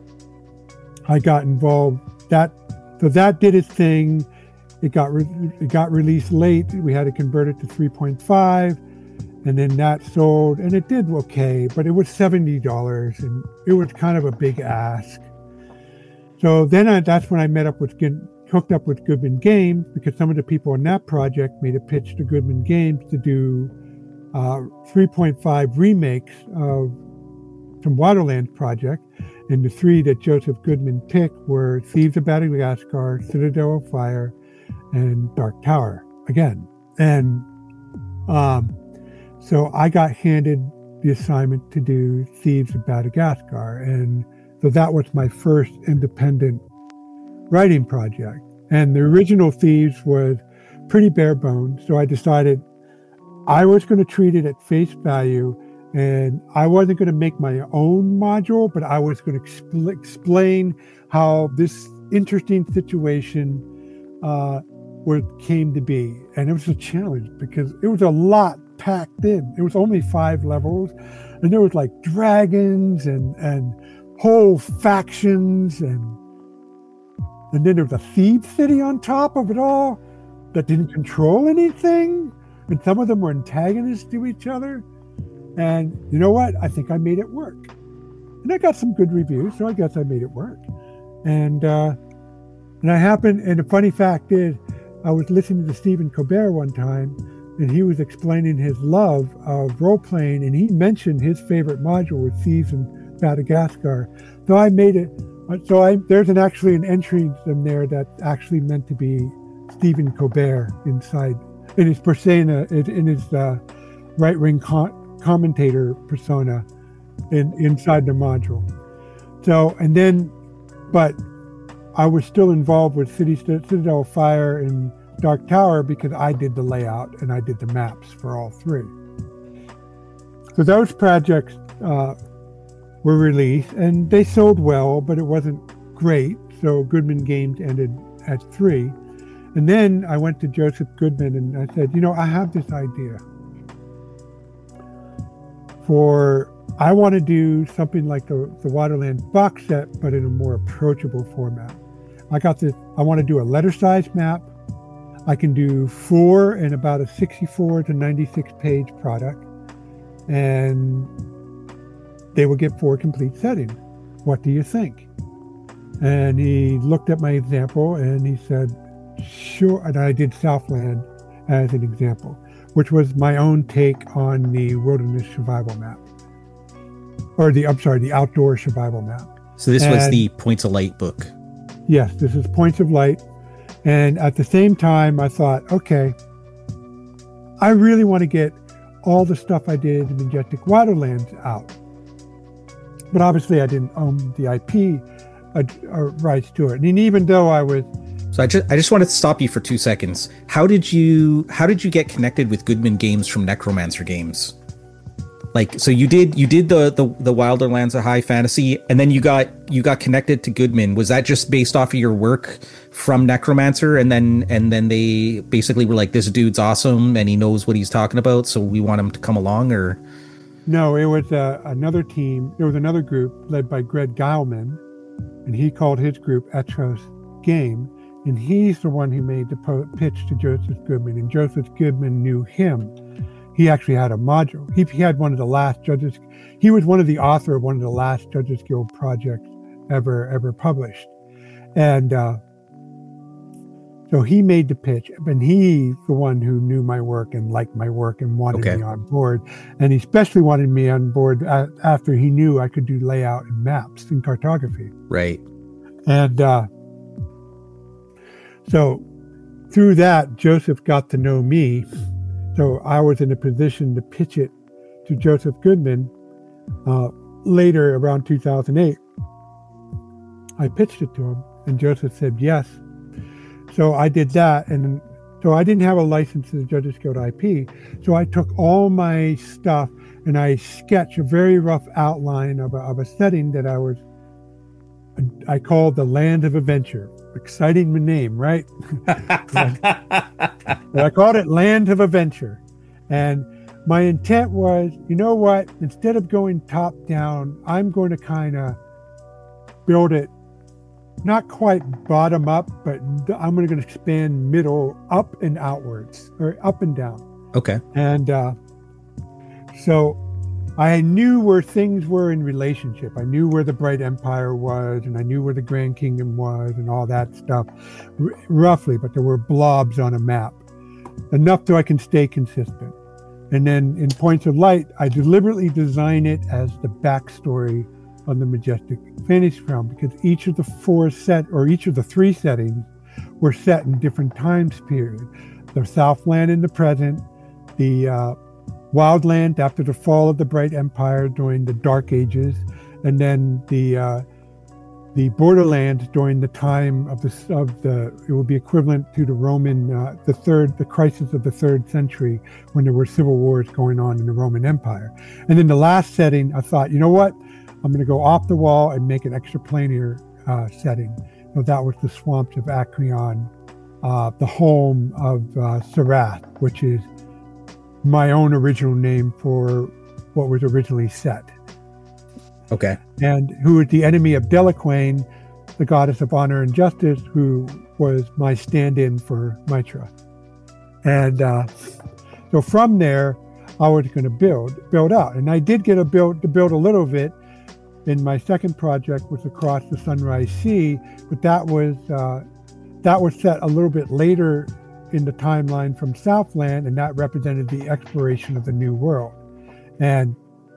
I got involved. That so that did its thing. It got re- it got released late. We had to convert it to three point five, and then that sold, and it did okay, but it was seventy dollars, and it was kind of a big ask. So then I, that's when I met up with hooked up with Goodman Games, because some of the people on that project made a pitch to Goodman Games to do uh, three point five remakes of some Waterlands project. And the three that Joseph Goodman picked were Thieves of Madagascar, Citadel of Fire, and Dark Tower again. And um, so I got handed the assignment to do Thieves of Madagascar. And so that was my first independent writing project. And the original Thieves was pretty bare bones. So I decided I was going to treat it at face value, and I wasn't going to make my own module, but I was going to expl- explain how this interesting situation uh, was, came to be. And it was a challenge because it was a lot packed in. It was only five levels, and there was like dragons and, and whole factions, and and then there was a thief city on top of it all that didn't control anything, and some of them were antagonists to each other. And you know what? I think I made it work, and I got some good reviews, so I guess I made it work. And uh, and I happened, and the funny fact is, I was listening to Stephen Colbert one time, and he was explaining his love of role playing, and he mentioned his favorite module was Thieves in Madagascar. So I made it. So I, there's an actually an entry in there that's actually meant to be Stephen Colbert inside, in his persona, in his uh, right-wing con- commentator persona, in inside the module. So and then, but I was still involved with City Citadel of Fire and Dark Tower because I did the layout and I did the maps for all three. So those projects uh, were released, and they sold well, but it wasn't great. So Goodman Games ended at three. And then I went to Joseph Goodman and I said, you know, I have this idea for, I want to do something like the, the Waterlands box set, but in a more approachable format. I got this, I want to do a letter size map. I can do four and about a sixty-four to ninety-six page product, and they will get four complete settings. What do you think? And he looked at my example and he said, sure. And I did Southland as an example, which was my own take on the wilderness survival map. Or the, I'm sorry, the outdoor survival map. So this and, was the Points of Light book. Yes, this is Points of Light. And at the same time, I thought, okay, I really want to get all the stuff I did in Majestic Waterlands out. But obviously I didn't own the I P uh, uh, rights to it. And even though I was... So I just I just wanted to stop you for two seconds. How did you how did you get connected with Goodman Games from Necromancer Games? Like, so you did you did the the the Wilder Lands of High Fantasy, and then you got you got connected to Goodman. Was that just based off of your work from Necromancer, and then and then they basically were like, this dude's awesome and he knows what he's talking about, so we want him to come along? Or no, it was uh, another team. There was another group led by Greg Geilman, and he called his group Etros Game, and he's the one who made the po- pitch to Joseph Goodman, and Joseph Goodman knew him. He actually had a module. He, he had one of the last Judges. He was one of the author of one of the last Judges Guild projects ever ever published, and uh, so he made the pitch. And he's the one who knew my work and liked my work and wanted Okay. me on board. And he especially wanted me on board a- after he knew I could do layout and maps and cartography. right. And uh, so through that, Joseph got to know me. So I was in a position to pitch it to Joseph Goodman uh, later, around two thousand eight. I pitched it to him, and Joseph said yes. So I did that, and so I didn't have a license to the Judges Guild I P. So I took all my stuff and I sketched a very rough outline of a, of a setting that I was, I called the Land of Adventure. Exciting name, right? I called it Land of Adventure. And my intent was, you know what? Instead of going top down, I'm going to kind of build it not quite bottom up, but I'm going to expand middle up and outwards, or up and down. Okay. And uh, so I knew where things were in relationship. I knew where the Bright Empire was, and I knew where the Grand Kingdom was, and all that stuff, r- roughly. But there were blobs on a map, enough so I can stay consistent. And then in Points of Light, I deliberately design it as the backstory on the Majestic Fantasy Realm, because each of the four set, or each of the three settings, were set in different time periods. The Southland in the present, the uh, Wildland after the fall of the Bright Empire during the Dark Ages, and then the uh, the Borderlands during the time of the of the it would be equivalent to the Roman uh, the third the crisis of the third century, when there were civil wars going on in the Roman Empire. And then the last setting, I thought, you know what, I'm going to go off the wall and make an extraplanar uh, setting. So that was the swamps of Acreon, uh, the home of uh, Sarath, which is my own original name for what was originally set. Okay. And who is the enemy of Delaquain, the goddess of honor and justice, who was my stand-in for Mitra. And uh, so from there, I was going to build, build out. And I did get a build to build a little bit in my second project, was Across the Sunrise Sea, but that was uh, that was set a little bit later in the timeline from Southland, and that represented the exploration of the New World. And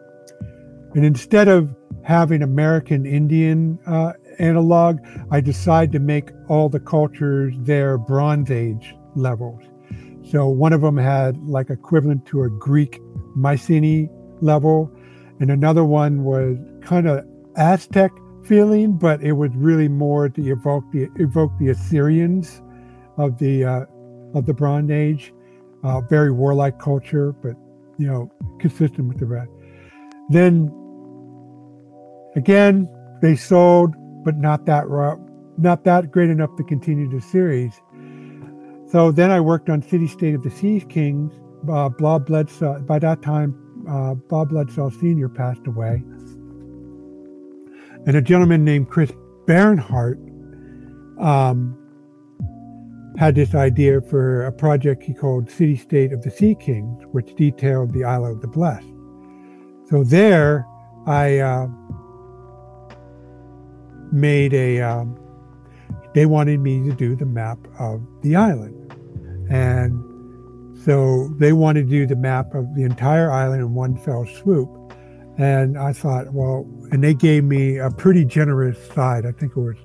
and instead of having American Indian uh, analog, I decided to make all the cultures their Bronze Age levels. So one of them had like equivalent to a Greek Mycenae level, and another one was kind of Aztec feeling, but it was really more to evoke the evoke the Assyrians of the uh, of the Bronze Age, uh, very warlike culture, but you know, consistent with the rest. Then again, they sold, but not that not that great enough to continue the series. So then I worked on City State of the Sea Kings. Uh, Bob Bledsaw. By that time, uh, Bob Bledsaw Senior passed away, and a gentleman named Chris Bernhardt um, had this idea for a project he called City State of the Sea Kings, which detailed the Isle of the Blessed. So there, I uh, made a. Um, they wanted me to do the map of the island, and so they wanted to do the map of the entire island in one fell swoop. And I thought, well, and they gave me a pretty generous side. I think it was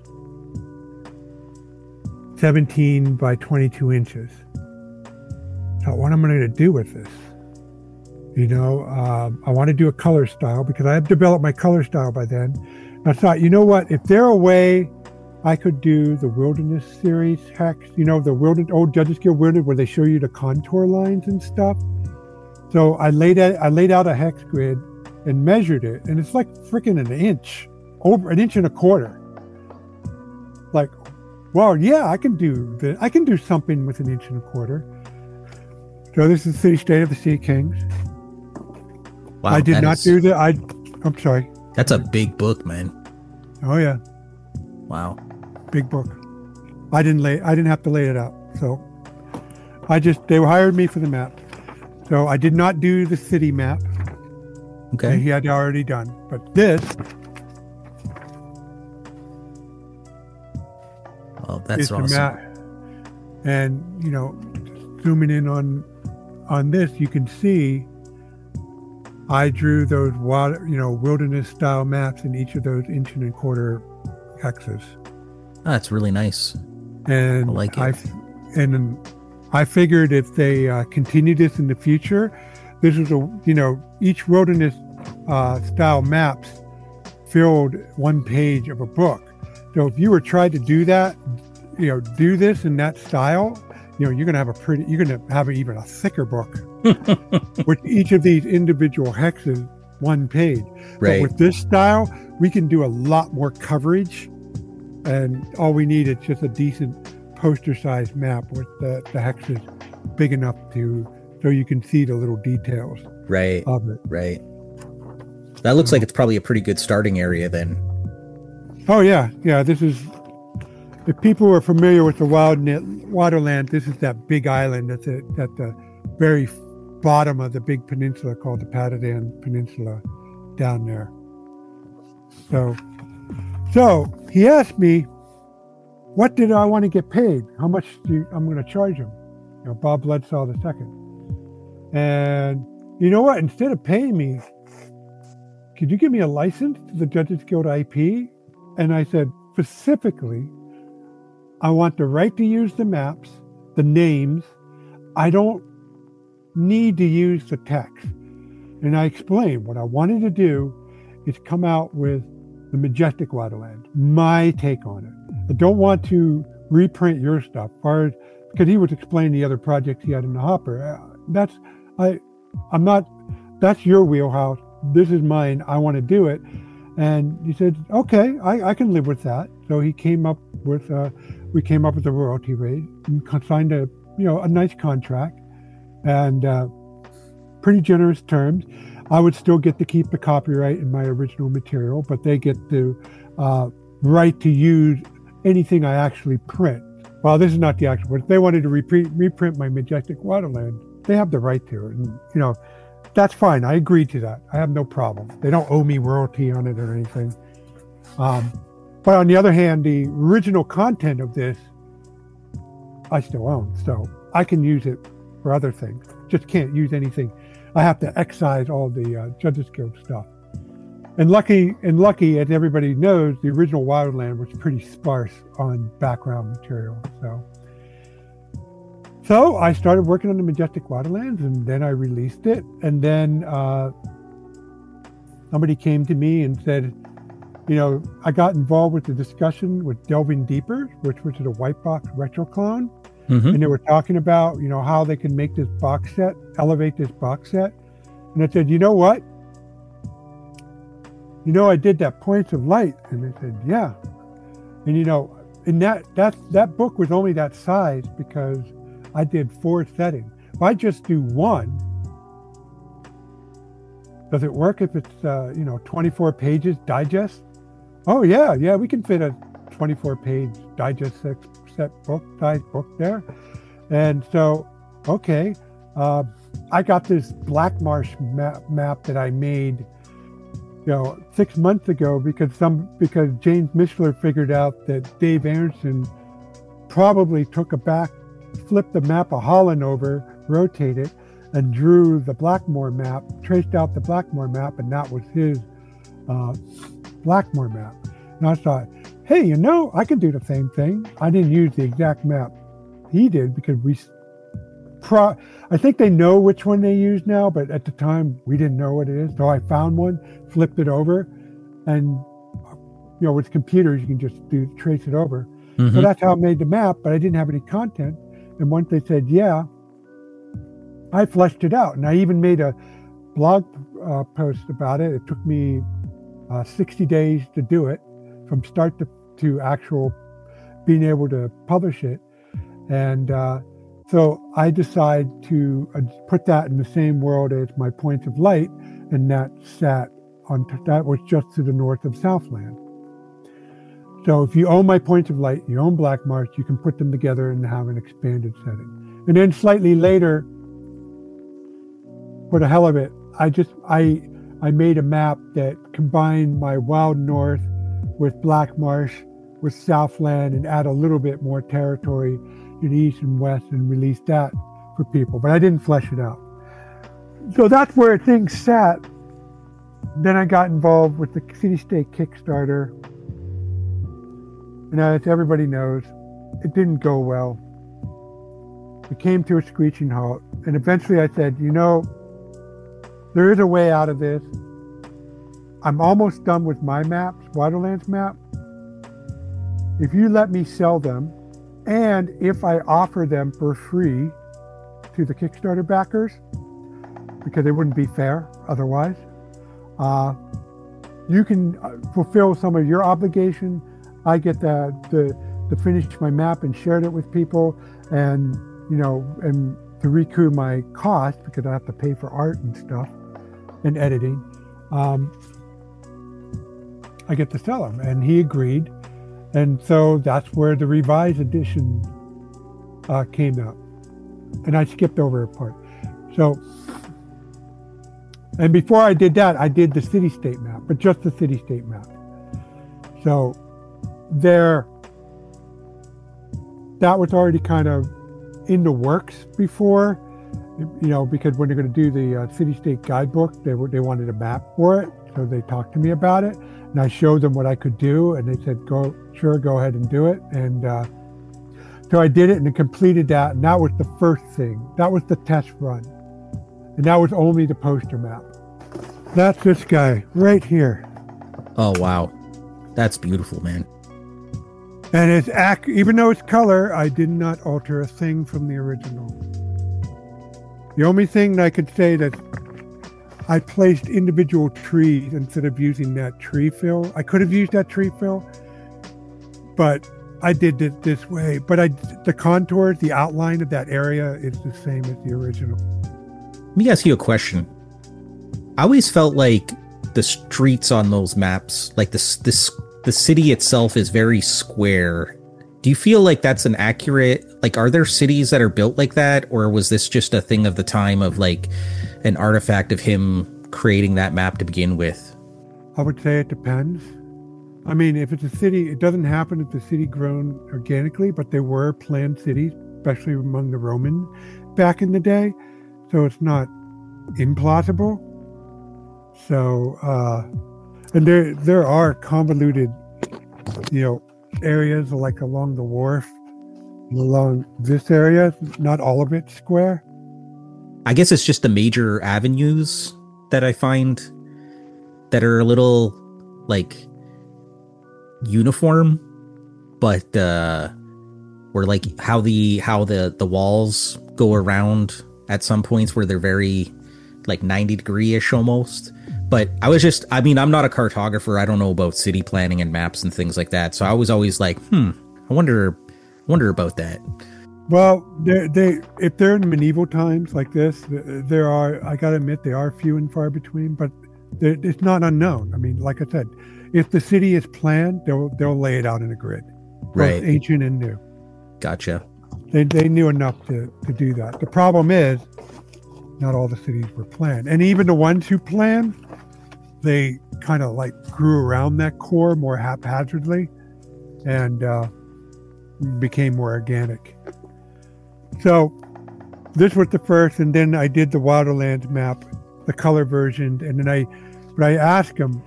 seventeen by twenty-two inches. So what am I going to do with this? You know, um, I want to do a color style because I had developed my color style by then. And I thought, you know what, if there a way I could do the Wilderness series hex, you know, the wilderness, old Judges Guild Wilderness, where they show you the contour lines and stuff. So I laid out, I laid out a hex grid and measured it, and it's like freaking an inch, over an inch and a quarter. Like, well, yeah, I can do the, I can do something with an inch and a quarter. So this is the City State of the Sea Kings. Wow, I did not is, do the. I. I'm sorry. That's a big book, man. Oh yeah. Wow. Big book. I didn't lay. I didn't have to lay it out. So I just they hired me for the map. So I did not do the city map. Okay. That he had already done, but this. Oh, that's is awesome. the map. And you know, zooming in on on this, you can see. I drew those water, you know, wilderness style maps in each of those inch and a quarter hexes. Oh, that's really nice. And I like it. I, and I figured if they uh, continue this in the future, this is a, you know, each wilderness uh, style maps filled one page of a book. So if you were trying to do that, you know, do this in that style, you know, you're going to have a pretty, you're going to have even a thicker book. With each of these individual hexes, one page. Right. But with this style, we can do a lot more coverage, and all we need is just a decent poster-sized map with the, the hexes big enough to so you can see the little details. Right. Of it. Right. That looks like it's probably a pretty good starting area then. Oh yeah, yeah. This is. If people are familiar with the Wild Waterland, this is that big island that's at, at the very bottom of the big peninsula called the Pattadon Peninsula down there. So, so he asked me, what did I want to get paid? How much do you, I'm going to charge him? You know, Bob Bledsaw the second. And you know what? Instead of paying me, could you give me a license to the Judges Guild I P? And I said, specifically, I want the right to use the maps, the names. I don't need to use the text. And I explained what I wanted to do is come out with the Majestic Waterland, my take on it. I don't want to reprint your stuff, far as, because he was explaining the other projects he had in the hopper. That's I, I'm not. That's your wheelhouse. This is mine. I want to do it. And he said, okay, I, I can live with that. So he came up with, uh, we came up with a royalty rate and signed a, you know, a nice contract. And uh, pretty generous terms. I would still get to keep the copyright in my original material, but they get the uh, right to use anything I actually print. Well, this is not the actual, but if they wanted to reprint, reprint my Majestic Waterland, they have the right to it. And, you know, that's fine. I agreed to that. I have no problem. They don't owe me royalty on it or anything. Um, but on the other hand, the original content of this, I still own. So I can use it for other things. Just can't use anything. I have to excise all the uh, Judges Guild stuff. And lucky, and lucky, as everybody knows, the original Wildland was pretty sparse on background material. So, so I started working on the Majestic Waterlands, and then I released it. And then uh, somebody came to me and said, you know, I got involved with the discussion with Delving Deeper, which was a white box retro clone. Mm-hmm. And they were talking about, you know, how they can make this box set, elevate this box set. And I said, you know what? You know, I did that Points of Light. And they said, yeah. And, you know, and that, that, that book was only that size because I did four settings. If I just do one, does it work if it's, uh, you know, twenty-four pages digest? Oh, yeah, yeah, we can fit a twenty-four page digest set book, size book there. And so, okay, uh, I got this Black Marsh map, map that I made, you know, six months ago because some because James Mishler figured out that Dave Aronson probably took a back, flipped the map of Holland over, rotated, and drew the Blackmore map, traced out the Blackmore map, and that was his uh, Blackmore map. And I thought, hey, you know, I could do the same thing. I didn't use the exact map he did because we, pro, I think they know which one they use now, but at the time we didn't know what it is. So I found one, flipped it over, and, you know, with computers, you can just do trace it over. Mm-hmm. So that's how I made the map, but I didn't have any content. And once they said, yeah, I fleshed it out, and I even made a blog uh, post about it. It took me uh, sixty days to do it, from start to, to actual being able to publish it. And uh, so I decided to uh, put that in the same world as my points of light, and that sat on that was just to the north of Southland. So if you own my points of light, you own Black Marsh, you can put them together and have an expanded setting. And then slightly later, for the hell of it, I just I I made a map that combined my Wild North with Black Marsh with Southland and add a little bit more territory in the east and west and release that for people. But I didn't flesh it out. So that's where things sat. Then I got involved with the City State Kickstarter. And as everybody knows, it didn't go well. It came to a screeching halt. And eventually I said, you know, there is a way out of this. I'm almost done with my maps, Waterlands map. If you let me sell them, and if I offer them for free to the Kickstarter backers, because it wouldn't be fair otherwise, uh, you can fulfill some of your obligation. I get the, the to finish my map and shared it with people, and you know, and to recoup my cost because I have to pay for art and stuff and editing. Um, I get to sell them, and he agreed, and so that's where the revised edition uh, came out. And I skipped over a part. So, and before I did that, I did the city-state map, but just the city-state map. So there, that was already kind of in the works before, you know, because when they're going to do the uh, city-state guidebook, they were, they wanted a map for it. So they talked to me about it, and I showed them what I could do, and they said, "Go, sure, go ahead and do it." And uh, so I did it, and I completed that, and that was the first thing. That was the test run, and that was only the poster map. That's this guy right here. Oh wow, that's beautiful, man. And it's ac- even though it's color, I did not alter a thing from the original. The only thing that I could say that I placed individual trees instead of using that tree fill. I could have used that tree fill, but I did it this way. But I, the contours, the outline of that area is the same as the original. Let me ask you a question. I always felt like the streets on those maps, like this, this, the city itself is very square. Do you feel like that's an accurate, like, are there cities that are built like that? Or was this just a thing of the time of like an artifact of him creating that map to begin with? I would say it depends. I mean, if it's a city, it doesn't happen if the city grown organically, but there were planned cities, especially among the Roman back in the day. So it's not implausible. So, uh, and there there are convoluted, you know, areas like along the wharf, along this area, not all of it square. I guess it's just the major avenues that I find that are a little like uniform, but uh, or like how the how the the walls go around at some points where they're very like ninety degree-ish almost. But I was just, I mean, I'm not a cartographer. I don't know about city planning and maps and things like that. So I was always like, hmm, I wonder, wonder about that. Well, they, they, if they're in medieval times like this, there are, I got to admit, they are few and far between, but it's not unknown. I mean, like I said, if the city is planned, they'll, they'll lay it out in a grid, both right? Ancient and new. Gotcha. They, they knew enough to, to do that. The problem is, not all the cities were planned. And even the ones who planned, they kind of like grew around that core more haphazardly and uh, became more organic. So this was the first, and then I did the Wilderlands map, the color version, and then I, but I asked him,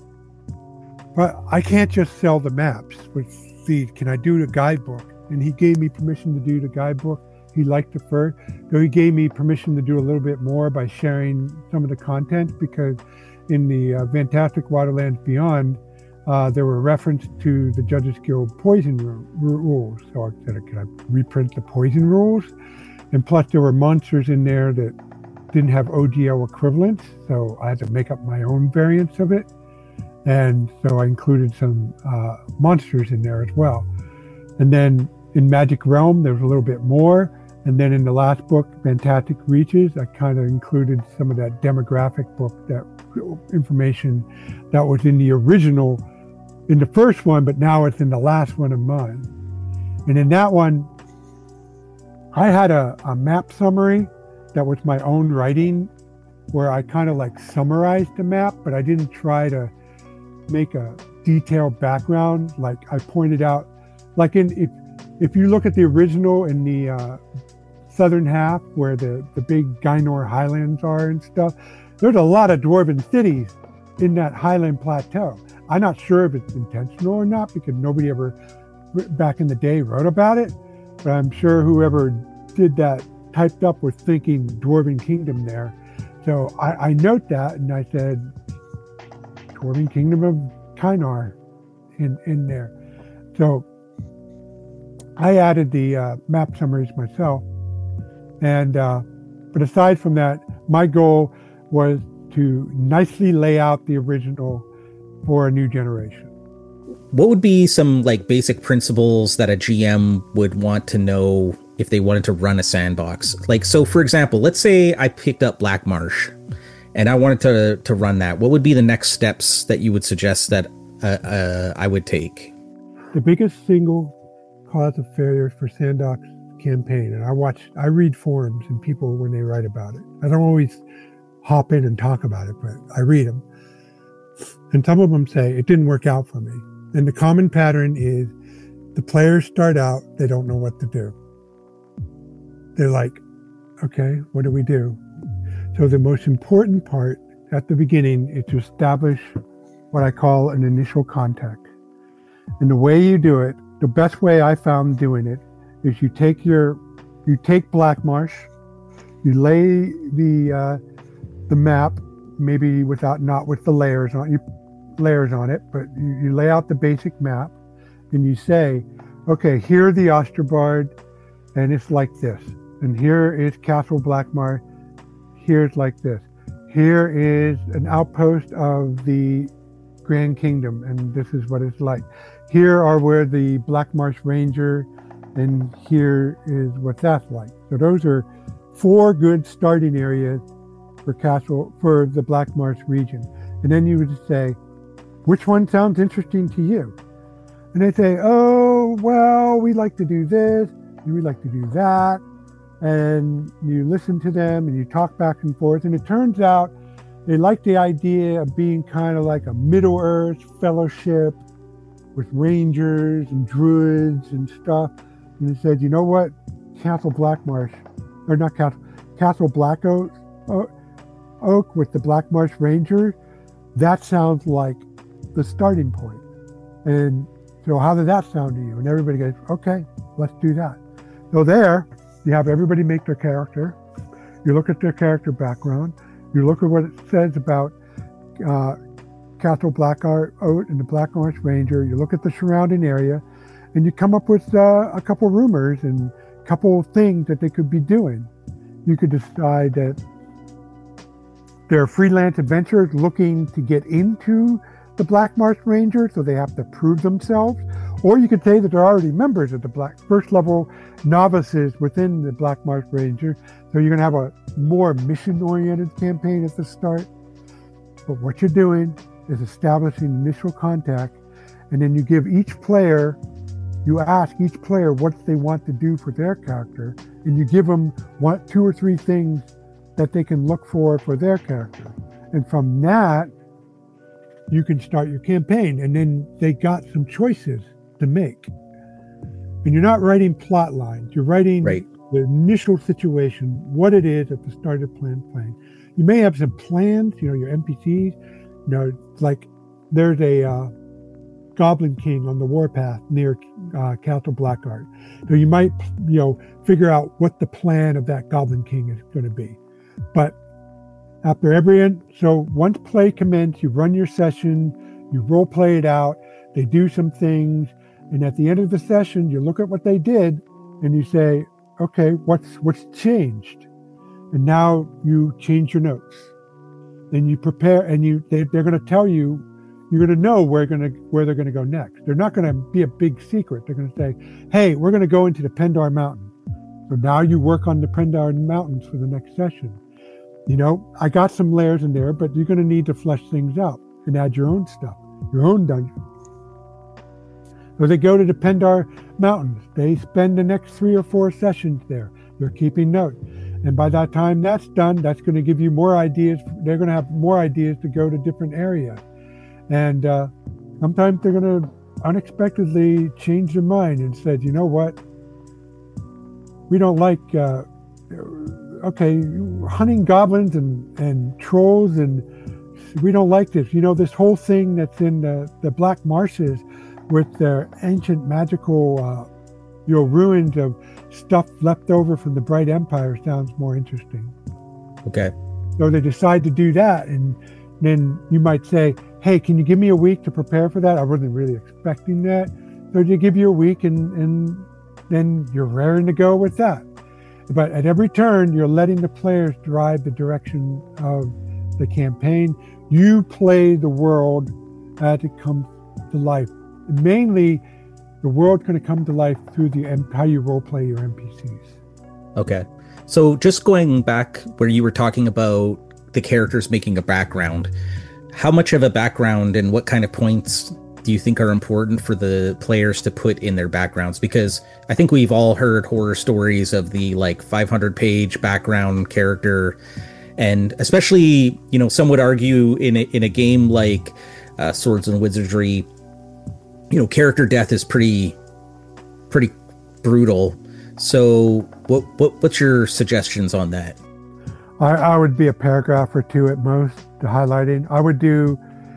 but I can't just sell the maps with these. Can I do the guidebook? And he gave me permission to do the guidebook. He liked the first, though he gave me permission to do a little bit more by sharing some of the content, because in the uh, Fantastic Waterlands Beyond, uh, there were reference to the Judges Guild poison ru- rules. So I said, can I reprint the poison rules? And plus there were monsters in there that didn't have O G L equivalents, so I had to make up my own variants of it. And so I included some uh, monsters in there as well. And then in Magic Realm, there was a little bit more. And then in the last book, Fantastic Reaches, I kind of included some of that demographic book, that information that was in the original, in the first one, but now it's in the last one of mine. And in that one, I had a, a map summary that was my own writing, where I kind of like summarized the map, but I didn't try to make a detailed background. Like I pointed out, like in if if you look at the original in the uh, southern half where the, the big Gainor Highlands are and stuff, there's a lot of dwarven cities in that highland plateau. I'm not sure if it's intentional or not because nobody ever back in the day wrote about it, but I'm sure whoever did that typed up was thinking Dwarven Kingdom there. So I, I note that and I said Dwarven Kingdom of Kynar in, in there. So I added the uh, map summaries myself. And, uh, but aside from that, my goal was to nicely lay out the original for a new generation. What would be some like basic principles that a G M would want to know if they wanted to run a sandbox? Like, so for example, let's say I picked up Black Marsh and I wanted to, to run that. What would be the next steps that you would suggest that uh, uh, I would take? The biggest single cause of failure for Sandbox campaign, and I watch, I read forums and people when they write about it. I don't always hop in and talk about it, but I read them. And some of them say, it didn't work out for me. And the common pattern is the players start out, they don't know what to do. They're like, okay, what do we do? So the most important part at the beginning is to establish what I call an initial contact. And the way you do it, the best way I found doing it is you take your, you take Black Marsh, you lay the uh, the map, maybe without, not with the layers on you, layers on it, but you, you lay out the basic map, and you say, okay, here are the Ostrabard, and it's like this, and here is Castle Blackmarsh, here's like this, here is an outpost of the Grand Kingdom, and this is what it's like. Here are where the Blackmarsh Ranger, and here is what that's like. So those are four good starting areas for Castle, for the Blackmarsh region. And then you would say, which one sounds interesting to you? And they say, oh, well, we like to do this, and we like to do that. And you listen to them and you talk back and forth. And it turns out they like the idea of being kind of like a Middle-earth fellowship with rangers and druids and stuff. And he said, you know what? Castle Blackmarsh, or not Castle, Castle Black Oak, Oak with the Blackmarsh Ranger, that sounds like the starting point. And so how does that sound to you? And everybody goes, okay, let's do that. So there, you have everybody make their character. You look at their character background. You look at what it says about uh, Castle Black Oak and the Blackmarsh Ranger. You look at the surrounding area, and you come up with uh, a couple rumors and a couple of things that they could be doing. You could decide that they're freelance adventurers looking to get into the Blackmarsh Ranger, so they have to prove themselves. Or you could say that they're already members of the Black first level novices within the Blackmarsh Ranger. So you're going to have a more mission-oriented campaign at the start. But what you're doing is establishing initial contact, and then you give each player, you ask each player what they want to do for their character, and you give them one, two or three things that they can look for for their character. And from that, you can start your campaign, and then they got some choices to make. And you're not writing plot lines, you're writing right. the initial situation, what it is at the start of plan playing. You may have some plans, you know, your N P Cs, you know, like there's a uh, Goblin King on the warpath near uh, Castle Blackguard. So you might, you know, figure out what the plan of that Goblin King is going to be. But after every, end, so once play commences, you run your session, you role play it out, they do some things, and at the end of the session, you look at what they did, and you say, okay, what's what's changed? And now you change your notes. Then you prepare, and you they, they're going to tell you, you're going to know where going to where they're going to go next. They're not going to be a big secret. They're going to say, hey, we're going to go into the Pendar Mountain. So now you work on the Pendar Mountains for the next session. You know, I got some layers in there, but you're going to need to flesh things out and add your own stuff, your own dungeon. So they go to the Pendar Mountains. They spend the next three or four sessions there. They're keeping notes. And by that time that's done, that's going to give you more ideas. They're going to have more ideas to go to different areas. And uh, sometimes they're going to unexpectedly change their mind and said, you know what? We don't like, uh, okay, hunting goblins and, and trolls, and we don't like this. You know, this whole thing that's in the, the Black Marshes with their ancient magical, uh, you know, ruins of stuff left over from the Bright Empire sounds more interesting. Okay. So they decide to do that, and then you might say, hey, can you give me a week to prepare for that? I wasn't really expecting that. So they give you a week, and, and then you're raring to go with that. But at every turn, you're letting the players drive the direction of the campaign. You play the world as it comes to life. Mainly, the world's going to come to life through the how you role play your N P Cs. Okay. So just going back where you were talking about the characters making a background, how much of a background and what kind of points do you think are important for the players to put in their backgrounds? Because I think we've all heard horror stories of the like five hundred page background character. And especially, you know, some would argue in a, in a game like uh, Swords and Wizardry, you know, character death is pretty, pretty brutal. So what, what, what's your suggestions on that? I, I would be a paragraph or two at most to highlighting. I would do,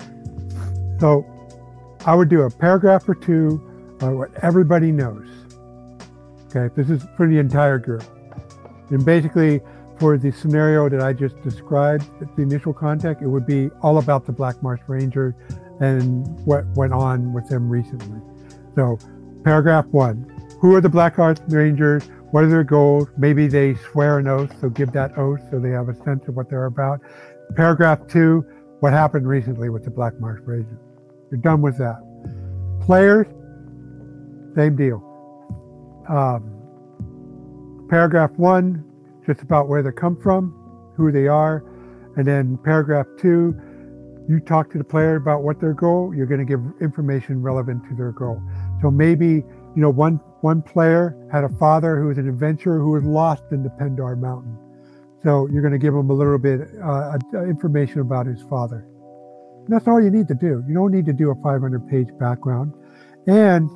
so I would do a paragraph or two on what everybody knows. Okay, this is for the entire group. And basically for the scenario that I just described at the initial contact, it would be all about the Black Marsh Rangers and what went on with them recently. So paragraph one, who are the Black Marsh Rangers? What are their goals? Maybe they swear an oath, so give that oath so they have a sense of what they're about. Paragraph two, what happened recently with the Black Marsh Rangers. You're done with that. Players, same deal. Um, paragraph one, just about where they come from, who they are. And then paragraph two, you talk to the player about what their goal, you're going to give information relevant to their goal. So maybe, you know, one one player had a father who was an adventurer who was lost in the Pendar Mountain. So you're going to give him a little bit uh, information about his father. And that's all you need to do. You don't need to do a five hundred page background. And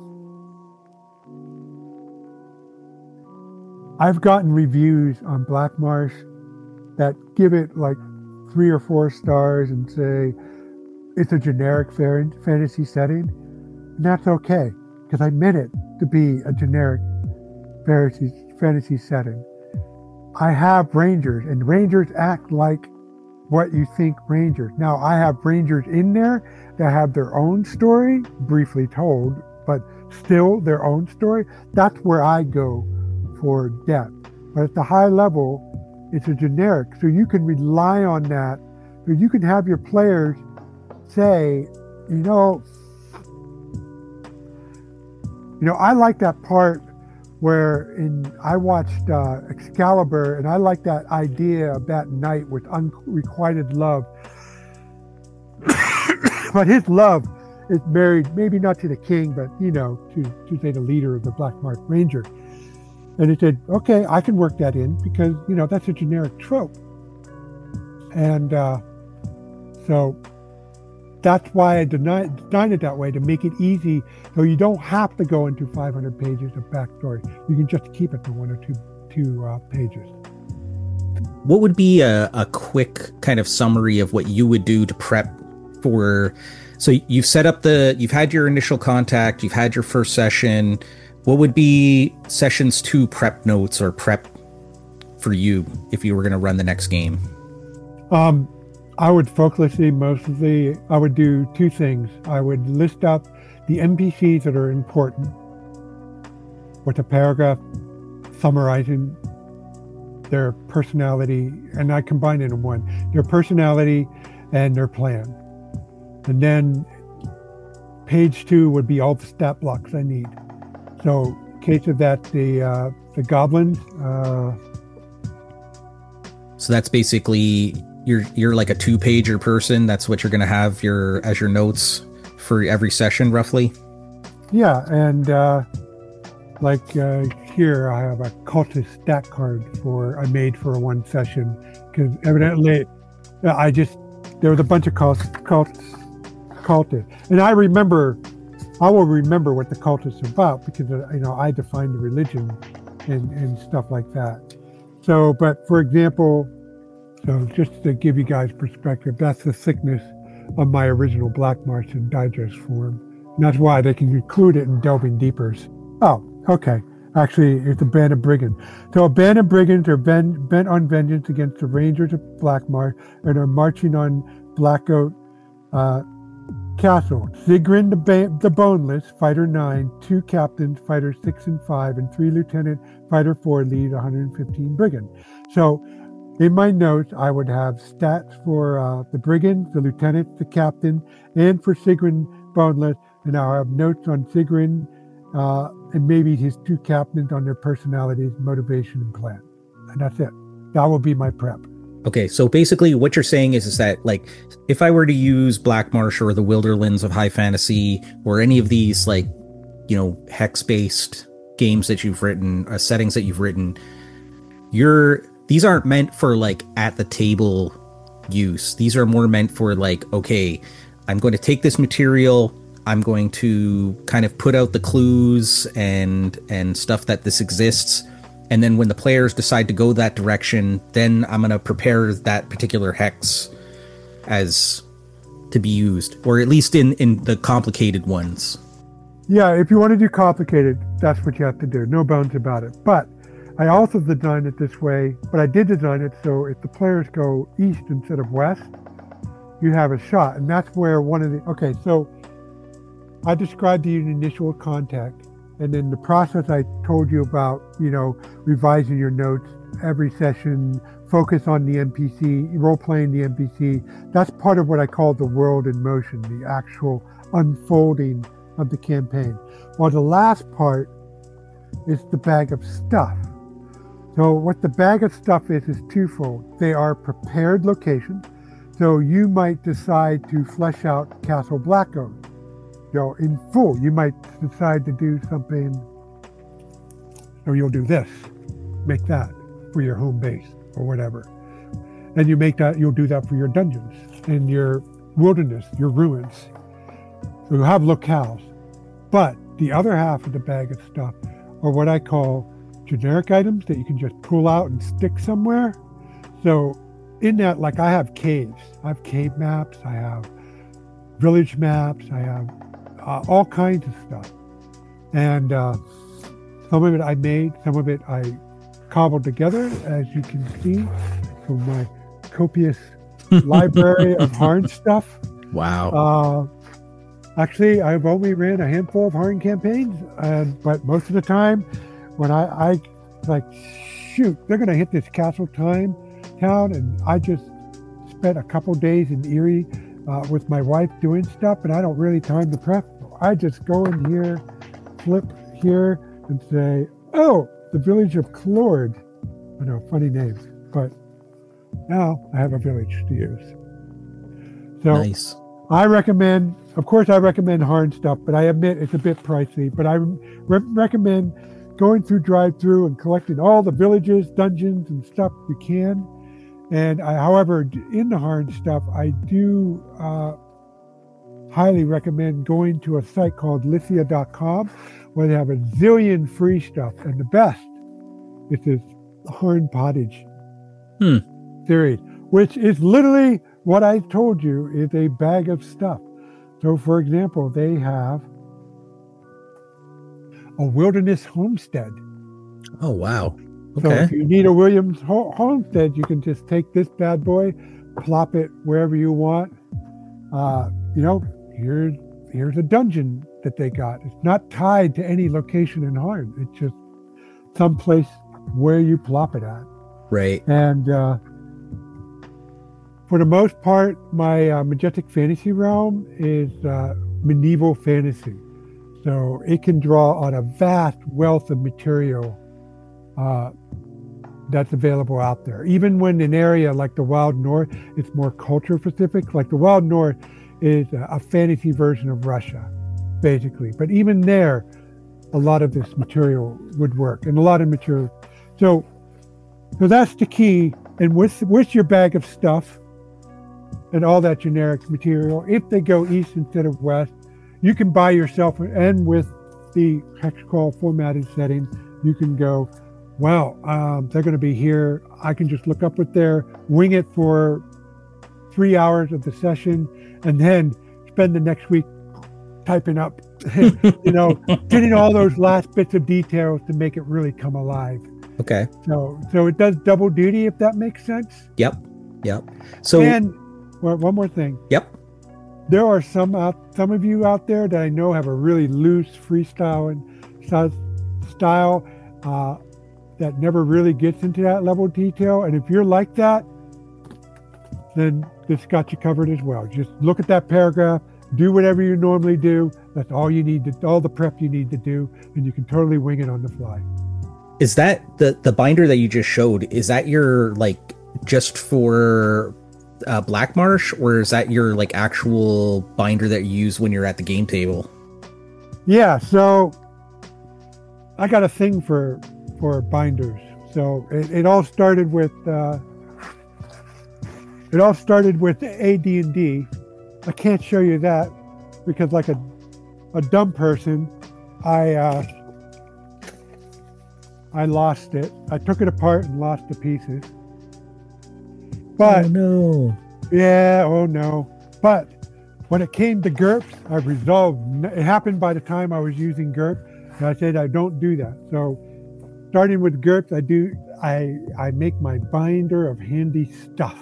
I've gotten reviews on Black Marsh that give it like three or four stars and say it's a generic fantasy setting. And that's okay, because I meant it to be a generic fantasy, fantasy setting. I have rangers, and rangers act like what you think rangers. Now, I have rangers in there that have their own story, briefly told, but still their own story. That's where I go for depth. But at the high level, it's a generic. So you can rely on that. So you can have your players say, you know, you know, I like that part where in I watched uh, Excalibur, and I like that idea of that knight with unrequited love. But his love is married, maybe not to the king, but, you know, to, to say the leader of the Black Marsh Rangers. And it said, okay, I can work that in because, you know, that's a generic trope. And uh, so that's why I designed it that way, to make it easy so you don't have to go into five hundred pages of backstory. You can just keep it to one or two, two uh, pages. What would be a, a quick kind of summary of what you would do to prep for? So you've set up the, you've had your initial contact, you've had your first session. What would be sessions two prep notes or prep for you if you were going to run the next game? Um, I would focusly mostly, I would do two things. I would list up the N P Cs that are important with a paragraph summarizing their personality, and I combine it in one, their personality and their plan. And then page two would be all the stat blocks I need. So in case of that, the uh, the goblins. Uh, so that's basically you're you're like a two pager person. That's what you're going to have your as your notes for every session, roughly. Yeah, and uh, like uh, here, I have a cultist stat card for I made for one session because evidently I just there was a bunch of cults, cults, cultists, and I remember. I will remember what the cult is about because, you know, I define the religion and, and stuff like that. So, but for example, so just to give you guys perspective, that's the thickness of my original Black Martian digest form. And that's why they can include it in Delving Deepers. Oh, okay. Actually, it's a band of brigands. So a band of brigands are bent, bent on vengeance against the Rangers of Blackmarsh and are marching on Black Oak, uh, Castle. Zigrin the, ba- the Boneless, Fighter nine, two captains, Fighter six and five, and three lieutenant, Fighter four, lead one hundred fifteen brigand. So in my notes, I would have stats for uh, the brigands, the lieutenant, the captain, and for Zigrin Boneless, and I'll have notes on Zigrin uh, and maybe his two captains on their personalities, motivation, and plan. And that's it. That will be my prep. Okay, so basically what you're saying is, is that, like, if I were to use Blackmarsh or the Wilderlands of High Fantasy or any of these, like, you know, hex-based games that you've written, uh, settings that you've written, you're these aren't meant for, like, at-the-table use. These are more meant for, like, okay, I'm going to take this material, I'm going to kind of put out the clues and and stuff that this exists, and then when the players decide to go that direction, then I'm going to prepare that particular hex as to be used, or at least in, in the complicated ones. Yeah, if you want to do complicated, that's what you have to do. No bones about it. But I also designed it this way, but I did design it so if the players go east instead of west, you have a shot. And that's where one of the... Okay, so I described the initial contact. And then the process I told you about, you know, revising your notes every session, focus on the N P C, role-playing the N P C. That's part of what I call the world in motion, the actual unfolding of the campaign. While the last part is the bag of stuff. So what the bag of stuff is, is twofold. They are prepared locations. So you might decide to flesh out Castle Black Oak. You know, in full, you might decide to do something, or you'll do this, make that for your home base or whatever. And you make that, you'll do that for your dungeons and your wilderness, your ruins. So you have locales. But the other half of the bag of stuff are what I call generic items that you can just pull out and stick somewhere. So in that, like I have caves, I have cave maps, I have village maps, I have Uh, all kinds of stuff. And uh, some of it I made, some of it I cobbled together, as you can see from my copious library of Harn stuff. Wow. Uh, actually, I've only ran a handful of Harn campaigns, and, but most of the time when I, I like, shoot, they're going to hit this castle time town, and I just spent a couple days in Erie Uh, with my wife doing stuff, and I don't really time the prep. I just go in here, flip here, and say, oh, the village of Clord. I know, funny name, but now I have a village to use. So nice. I recommend, of course, I recommend Harn stuff, but I admit it's a bit pricey, but I re- recommend going through drive-through and collecting all the villages, dungeons, and stuff you can. And I, however, in the Harn stuff, I do uh, highly recommend going to a site called Lithia dot com, where they have a zillion free stuff. And the best is this Harn Pottage hmm. series, which is literally what I told you is a bag of stuff. So, for example, they have a wilderness homestead. Oh, wow. So okay. if you need a Williams ho- homestead, you can just take this bad boy, plop it wherever you want. Uh, you know, here's here's a dungeon that they got. It's not tied to any location in Harn. It's just someplace where you plop it at. Right. And uh, for the most part, my uh, Majestic Fantasy realm is uh, medieval fantasy. So it can draw on a vast wealth of material uh, that's available out there. Even when an area like the Wild North, it's more culture specific. Like the Wild North is a, a fantasy version of Russia, basically. But even there, a lot of this material would work, and a lot of material. So, so that's the key. And with with your bag of stuff and all that generic material, if they go east instead of west, you can buy yourself, and with the hex crawl formatted setting, you can go, well, um, they're going to be here. I can just look up what they're, wing it for three hours of the session, and then spend the next week typing up, you know, getting all those last bits of details to make it really come alive. Okay. So, so it does double duty, if that makes sense. Yep. Yep. So, and well, one more thing. Yep. There are some out, some of you out there that I know have a really loose freestyle and style uh, that never really gets into that level of detail. And if you're like that, then this got you covered as well. Just look at that paragraph, do whatever you normally do. That's all you need to, all the prep you need to do, and you can totally wing it on the fly. Is that the the binder that you just showed? Is that your like just for uh, Black Marsh, or is that your like actual binder that you use when you're at the game table? Yeah, so I got a thing for for binders. So it, it all started with uh, it all started with A D and D. I can't show you that because, like a a dumb person, I uh, I lost it. I took it apart and lost the pieces. But oh no, yeah, oh no. But when it came to GURPS, I resolved. It happened by the time I was using GURPS, and I said I don't do that. So, starting with GURPS, I do. I I make my binder of handy stuff.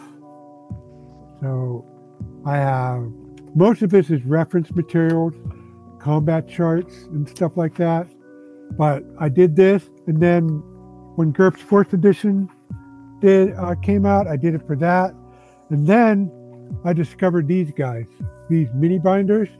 So, I have most of this is reference materials, combat charts, and stuff like that. But I did this, and then when GURPS fourth edition did uh, came out, I did it for that, and then I discovered these guys, these mini binders,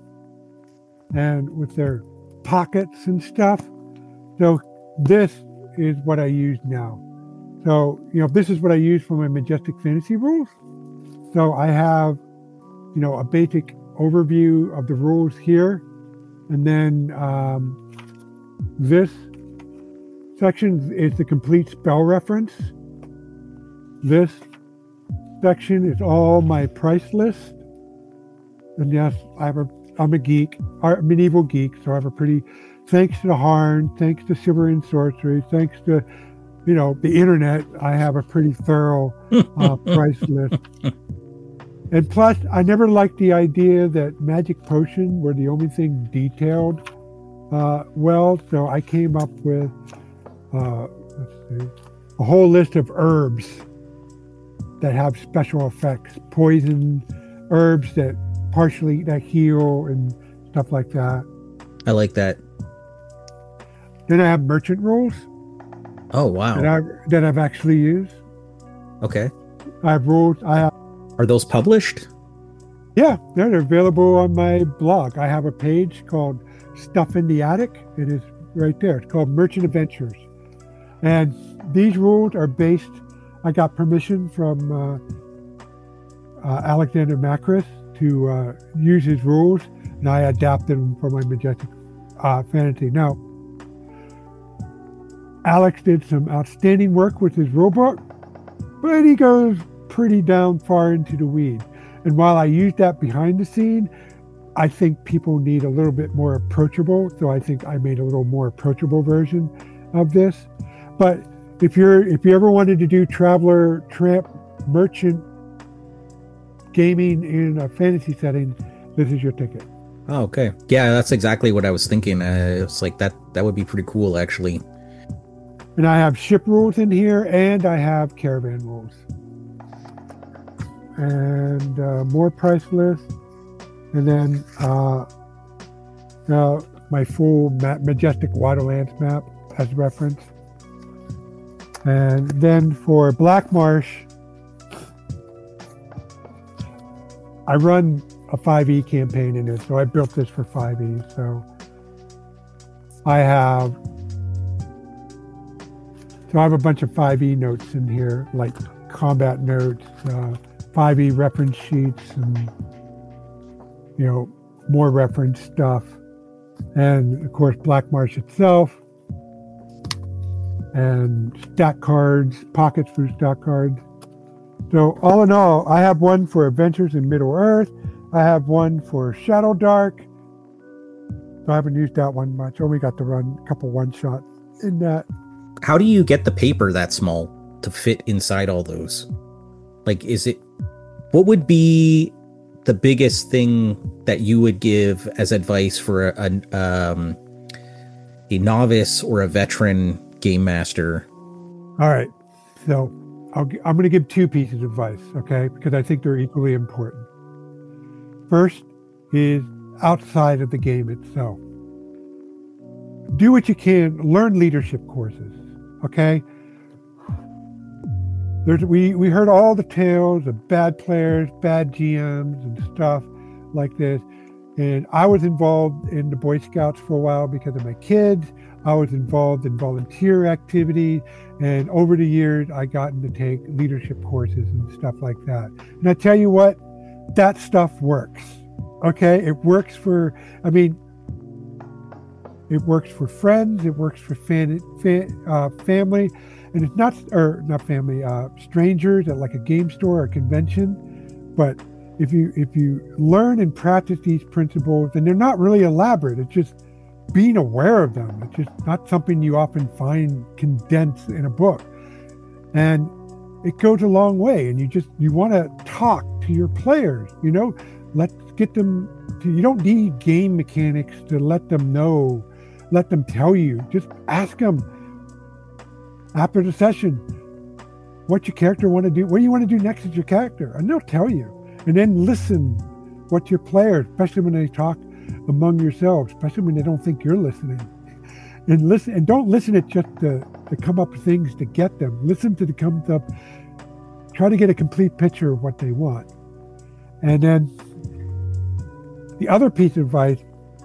and with their pockets and stuff. So this is what I use now. So you know, this is what I use for my Majestic Fantasy rules. So I have, you know, a basic overview of the rules here, and then um, this section is the complete spell reference. This section is all my price list. And yes, I have a, I'm a geek, a medieval geek, so I have a pretty, thanks to the Harn, thanks to Silver Sorcery, thanks to, you know, the internet, I have a pretty thorough uh, price list. And plus, I never liked the idea that magic potion were the only thing detailed uh, well, so I came up with uh, let's see, a whole list of herbs that have special effects, poison herbs that partially that heal and stuff like that. I like that. Then I have merchant rules. Oh wow! That I that I've actually used. Okay. I have rules. I have. Are those published? Yeah, they're available on my blog. I have a page called Stuff in the Attic. It is right there. It's called Merchant Adventures. And these rules are based, I got permission from uh, uh, Alexander Macris to uh, use his rules, and I adapted them for my Majestic uh, Fantasy. Now, Alex did some outstanding work with his rulebook, but he goes pretty down far into the weeds. And while I use that behind the scene, I think people need a little bit more approachable. So I think I made a little more approachable version of this. But if you're if you ever wanted to do traveler, tramp, merchant gaming in a fantasy setting, this is your ticket. Oh, okay. Yeah, that's exactly what I was thinking. Uh, it's like that that would be pretty cool, actually. And I have ship rules in here, and I have caravan rules. And uh, more price list, and then uh, uh, my full ma- Majestic Waterlands map as reference. And then for Black Marsh, I run a five E campaign in it, so I built this for five E. So I have so I have a bunch of five E notes in here, like combat notes, uh, five E reference sheets, and you know, more reference stuff, and of course Black Marsh itself, and stack cards, pockets for stack cards. So all in all, I have one for Adventures in Middle Earth. I have one for Shadow Dark. So I haven't used that one much. Only got to run a couple one shots in that. How do you get the paper that small to fit inside all those? Like, is it, what would be the biggest thing that you would give as advice for a, a, um, a novice or a veteran game master? All right. So I'll, I'm going to give two pieces of advice, okay? Because I think they're equally important. First is outside of the game itself. Do what you can. Learn leadership courses, okay? There's, we, we heard all the tales of bad players, bad G Ms and stuff like this. And I was involved in the Boy Scouts for a while because of my kids. I was involved in volunteer activity. And over the years, I gotten to take leadership courses and stuff like that. And I tell you what, that stuff works. Okay? It works for, I mean, it works for friends. It works for fan, fan, uh, family. And it's not, or not family, uh, strangers at like a game store or a convention. But if you if you learn and practice these principles, and they're not really elaborate, it's just being aware of them. It's just not something you often find condensed in a book. And it goes a long way. And you just, you want to talk to your players, you know, let's get them to, you don't need game mechanics to let them know, let them tell you. Just ask them after the session, what your character want to do, what do you want to do next as your character? And they'll tell you. And then listen what your players, especially when they talk among yourselves, especially when they don't think you're listening. And listen, and don't listen to just to, to come up with things to get them. Listen to the comes up, try to get a complete picture of what they want. And then the other piece of advice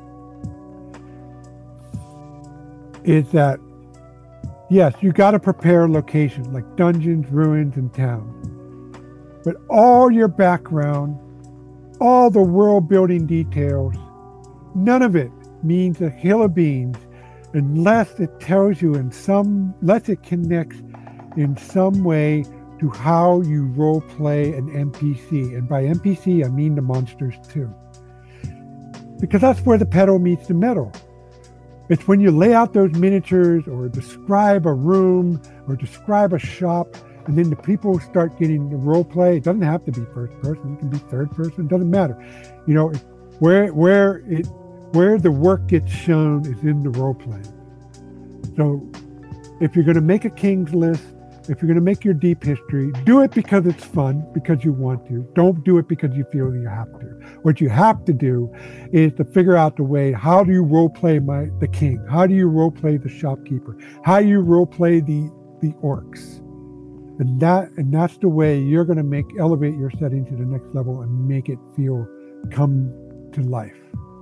is that, yes, you got to prepare locations like dungeons, ruins, and towns. But all your background, all the world building details, none of it means a hill of beans unless it tells you in some, unless it connects in some way to how you role play an N P C. And by N P C, I mean the monsters too. Because that's where the pedal meets the metal. It's when you lay out those miniatures or describe a room or describe a shop, and then the people start getting the role play. It doesn't have to be first person; it can be third person. It doesn't matter. You know, where where it where the work gets shown is in the role play. So, if you're going to make a King's List, if you're going to make your deep history, do it because it's fun, because you want to. Don't do it because you feel you have to. What you have to do is to figure out the way. How do you role play my the king? How do you role play the shopkeeper? How do you role play the the orcs? And that and that's the way you're going to make elevate your setting to the next level and make it feel come to life.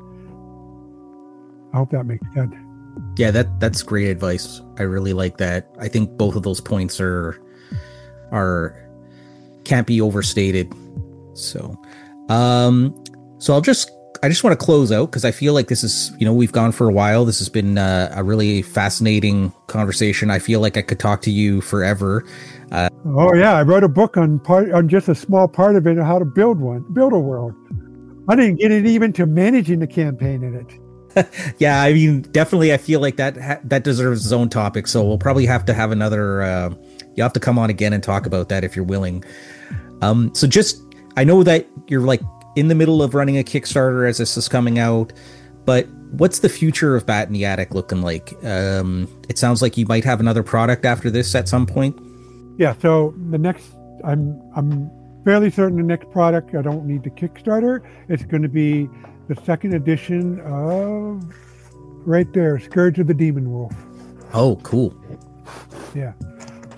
I hope that makes sense. Yeah, that that's great advice. I really like that. I think both of those points are are can't be overstated. So, um, so I'll just I just want to close out because I feel like this is, you know, we've gone for a while. This has been uh, a really fascinating conversation. I feel like I could talk to you forever. Uh, oh yeah, I wrote a book on part on just a small part of it, how to build one, build a world. I didn't get it even to managing the campaign in it. Yeah, I mean, definitely, I feel like that ha- that deserves its own topic. So we'll probably have to have another. Uh, you have to come on again and talk about that if you're willing. Um, so just, I know that you're like in the middle of running a Kickstarter as this is coming out, but what's the future of Bat in the Attic looking like? Um, it sounds like you might have another product after this at some point. Yeah. So the next, I'm I'm fairly certain the next product, I don't need the Kickstarter. It's going to be the second edition of right there, Scourge of the Demon Wolf. Oh, cool. Yeah.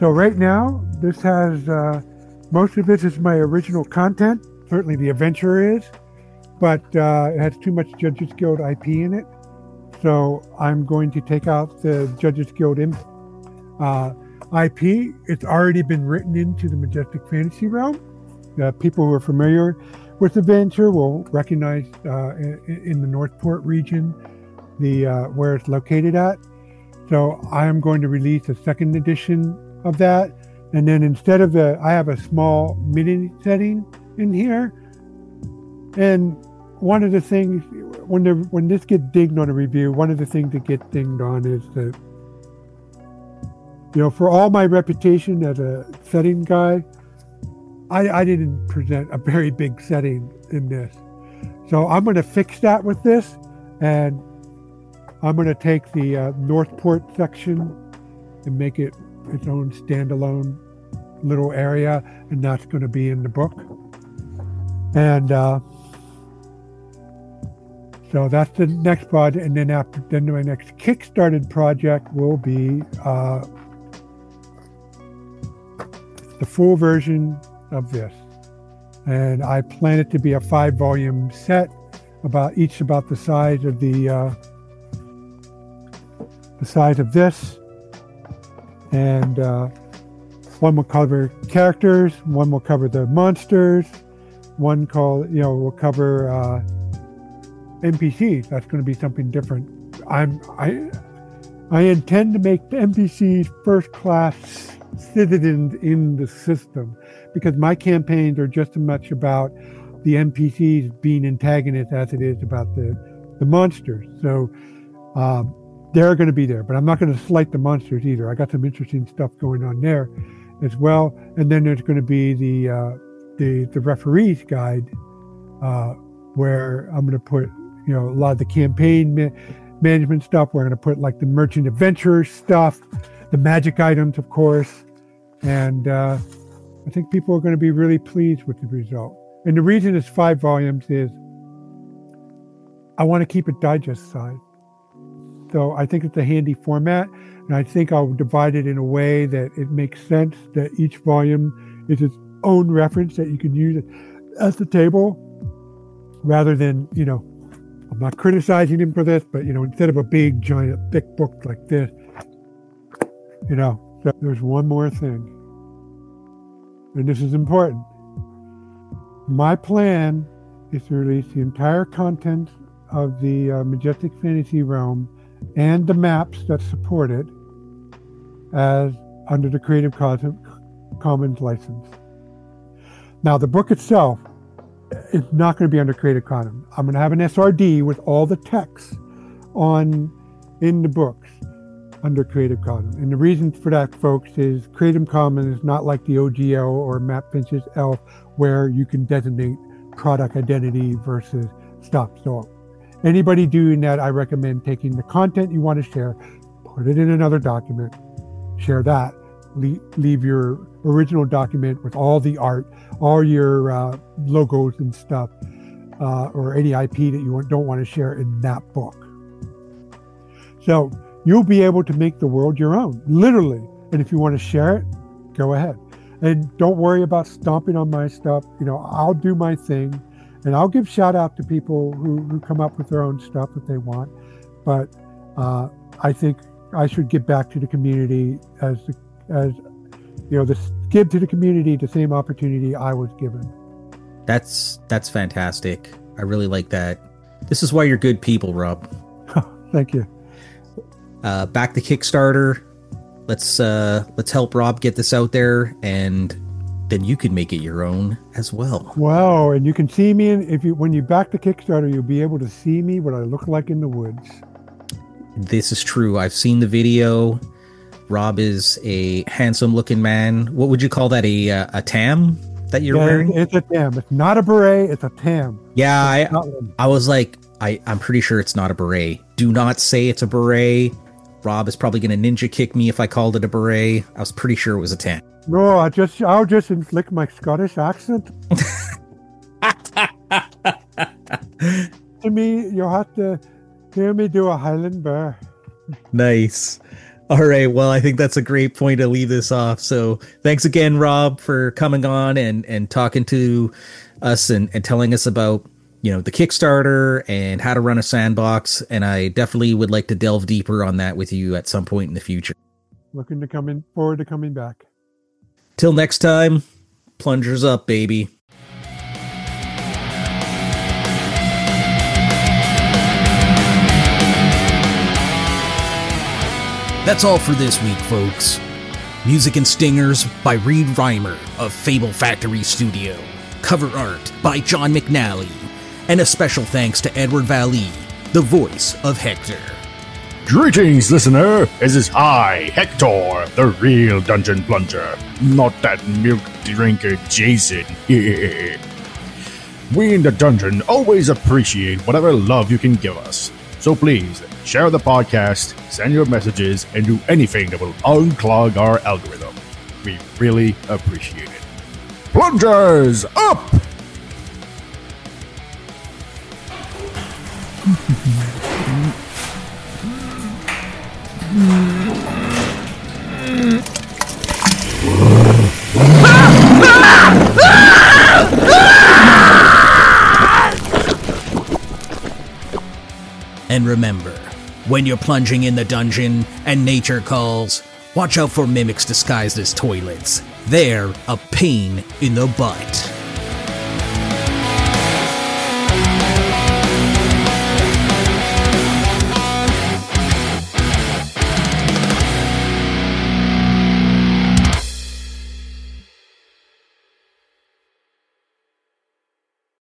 So right now, this has, uh, most of it is my original content. Certainly the adventure is, but uh, it has too much Judges Guild I P in it. So I'm going to take out the Judges Guild uh, I P. It's already been written into the Majestic Fantasy realm. Uh, people who are familiar with the adventure will recognize uh, in, in the Northport region the uh, where it's located at. So I am going to release a second edition of that. And then instead of the, I have a small mini setting in here. And one of the things, when the, when this gets dinged on a review, one of the things that gets dinged on is that, you know, for all my reputation as a setting guy, I, I didn't present a very big setting in this. So I'm going to fix that with this. And I'm going to take the uh, Northport section and make it its own standalone little area, and that's going to be in the book. And uh, so that's the next project. And then after, then my next Kickstarted project will be uh, the full version of this. And I plan it to be a five-volume set, about each about the size of the uh, the size of this, and uh, one will cover characters, one will cover the monsters, one call you know will cover uh, N P Cs. That's going to be something different. I'm I I intend to make the N P Cs first class citizens in the system, because my campaigns are just as much about the N P Cs being antagonists as it is about the the monsters. So. Um, They're going to be there, but I'm not going to slight the monsters either. I got some interesting stuff going on there as well. And then there's going to be the uh, the the referee's guide, uh, where I'm going to put you know a lot of the campaign ma- management stuff. We're going to put like the merchant adventurer stuff, the magic items, of course, and uh, I think people are going to be really pleased with the result. And the reason it's five volumes is I want to keep it digest size. So I think it's a handy format, and I think I'll divide it in a way that it makes sense, that each volume is its own reference that you can use at the table, rather than, you know, I'm not criticizing him for this, but, you know, instead of a big, giant, thick book like this, you know, so there's one more thing, and this is important. My plan is to release the entire content of the uh, Majestic Fantasy realm and the maps that support it as under the Creative Commons license. Now, the book itself is not going to be under Creative Commons. I'm going to have an S R D with all the text on in the books under Creative Commons. And the reason for that, folks, is Creative Commons is not like the O G L or Matt Finch's Elf, where you can designate product identity versus stuff. So anybody doing that, I recommend taking the content you want to share, put it in another document, share that, leave, leave your original document with all the art, all your uh, logos and stuff, uh, or any I P that you want, don't want to share in that book. So you'll be able to make the world your own, literally. And if you want to share it, go ahead. And don't worry about stomping on my stuff. You know, I'll do my thing. And I'll give shout out to people who, who come up with their own stuff that they want. But uh, I think I should give back to the community as, the, as you know, this, give to the community the same opportunity I was given. That's that's fantastic. I really like that. This is why you're good people, Rob. Thank you. Uh, back to Kickstarter. Let's uh, let's help Rob get this out there, and then you can make it your own as well. Wow, and you can see me, in, if you when you back the Kickstarter, you'll be able to see me, what I look like in the woods. This is true. I've seen the video. Rob is a handsome-looking man. What would you call that? A uh, a tam that you're yeah, wearing? It's a tam. It's not a beret. It's a tam. Yeah, I I was like, I I'm pretty sure it's not a beret. Do not say it's a beret. Rob is probably going to ninja kick me if I called it a beret. I was pretty sure it was a tam. No, I just I'll just inflict my Scottish accent. To me, you'll have to hear me do a Highland bear. Nice. All right. Well, I think that's a great point to leave this off. So thanks again, Rob, for coming on and, and talking to us and, and telling us about, you know, the Kickstarter and how to run a sandbox. And I definitely would like to delve deeper on that with you at some point in the future. Looking to come in, forward to coming back. Till next time, plungers up, baby. That's all for this week, folks. Music and Stingers by Reed Reimer of Fable Factory Studio. Cover art by John McNally. And a special thanks to Edward Valley, the voice of Hector. Greetings, listener. This is I, Hector, the real Dungeon Plunger. Not that milk drinker Jason. We in the dungeon always appreciate whatever love you can give us. So please, share the podcast, send your messages, and do anything that will unclog our algorithm. We really appreciate it. Plungers up! And remember, when you're plunging in the dungeon and nature calls, watch out for mimics disguised as toilets. They're a pain in the butt.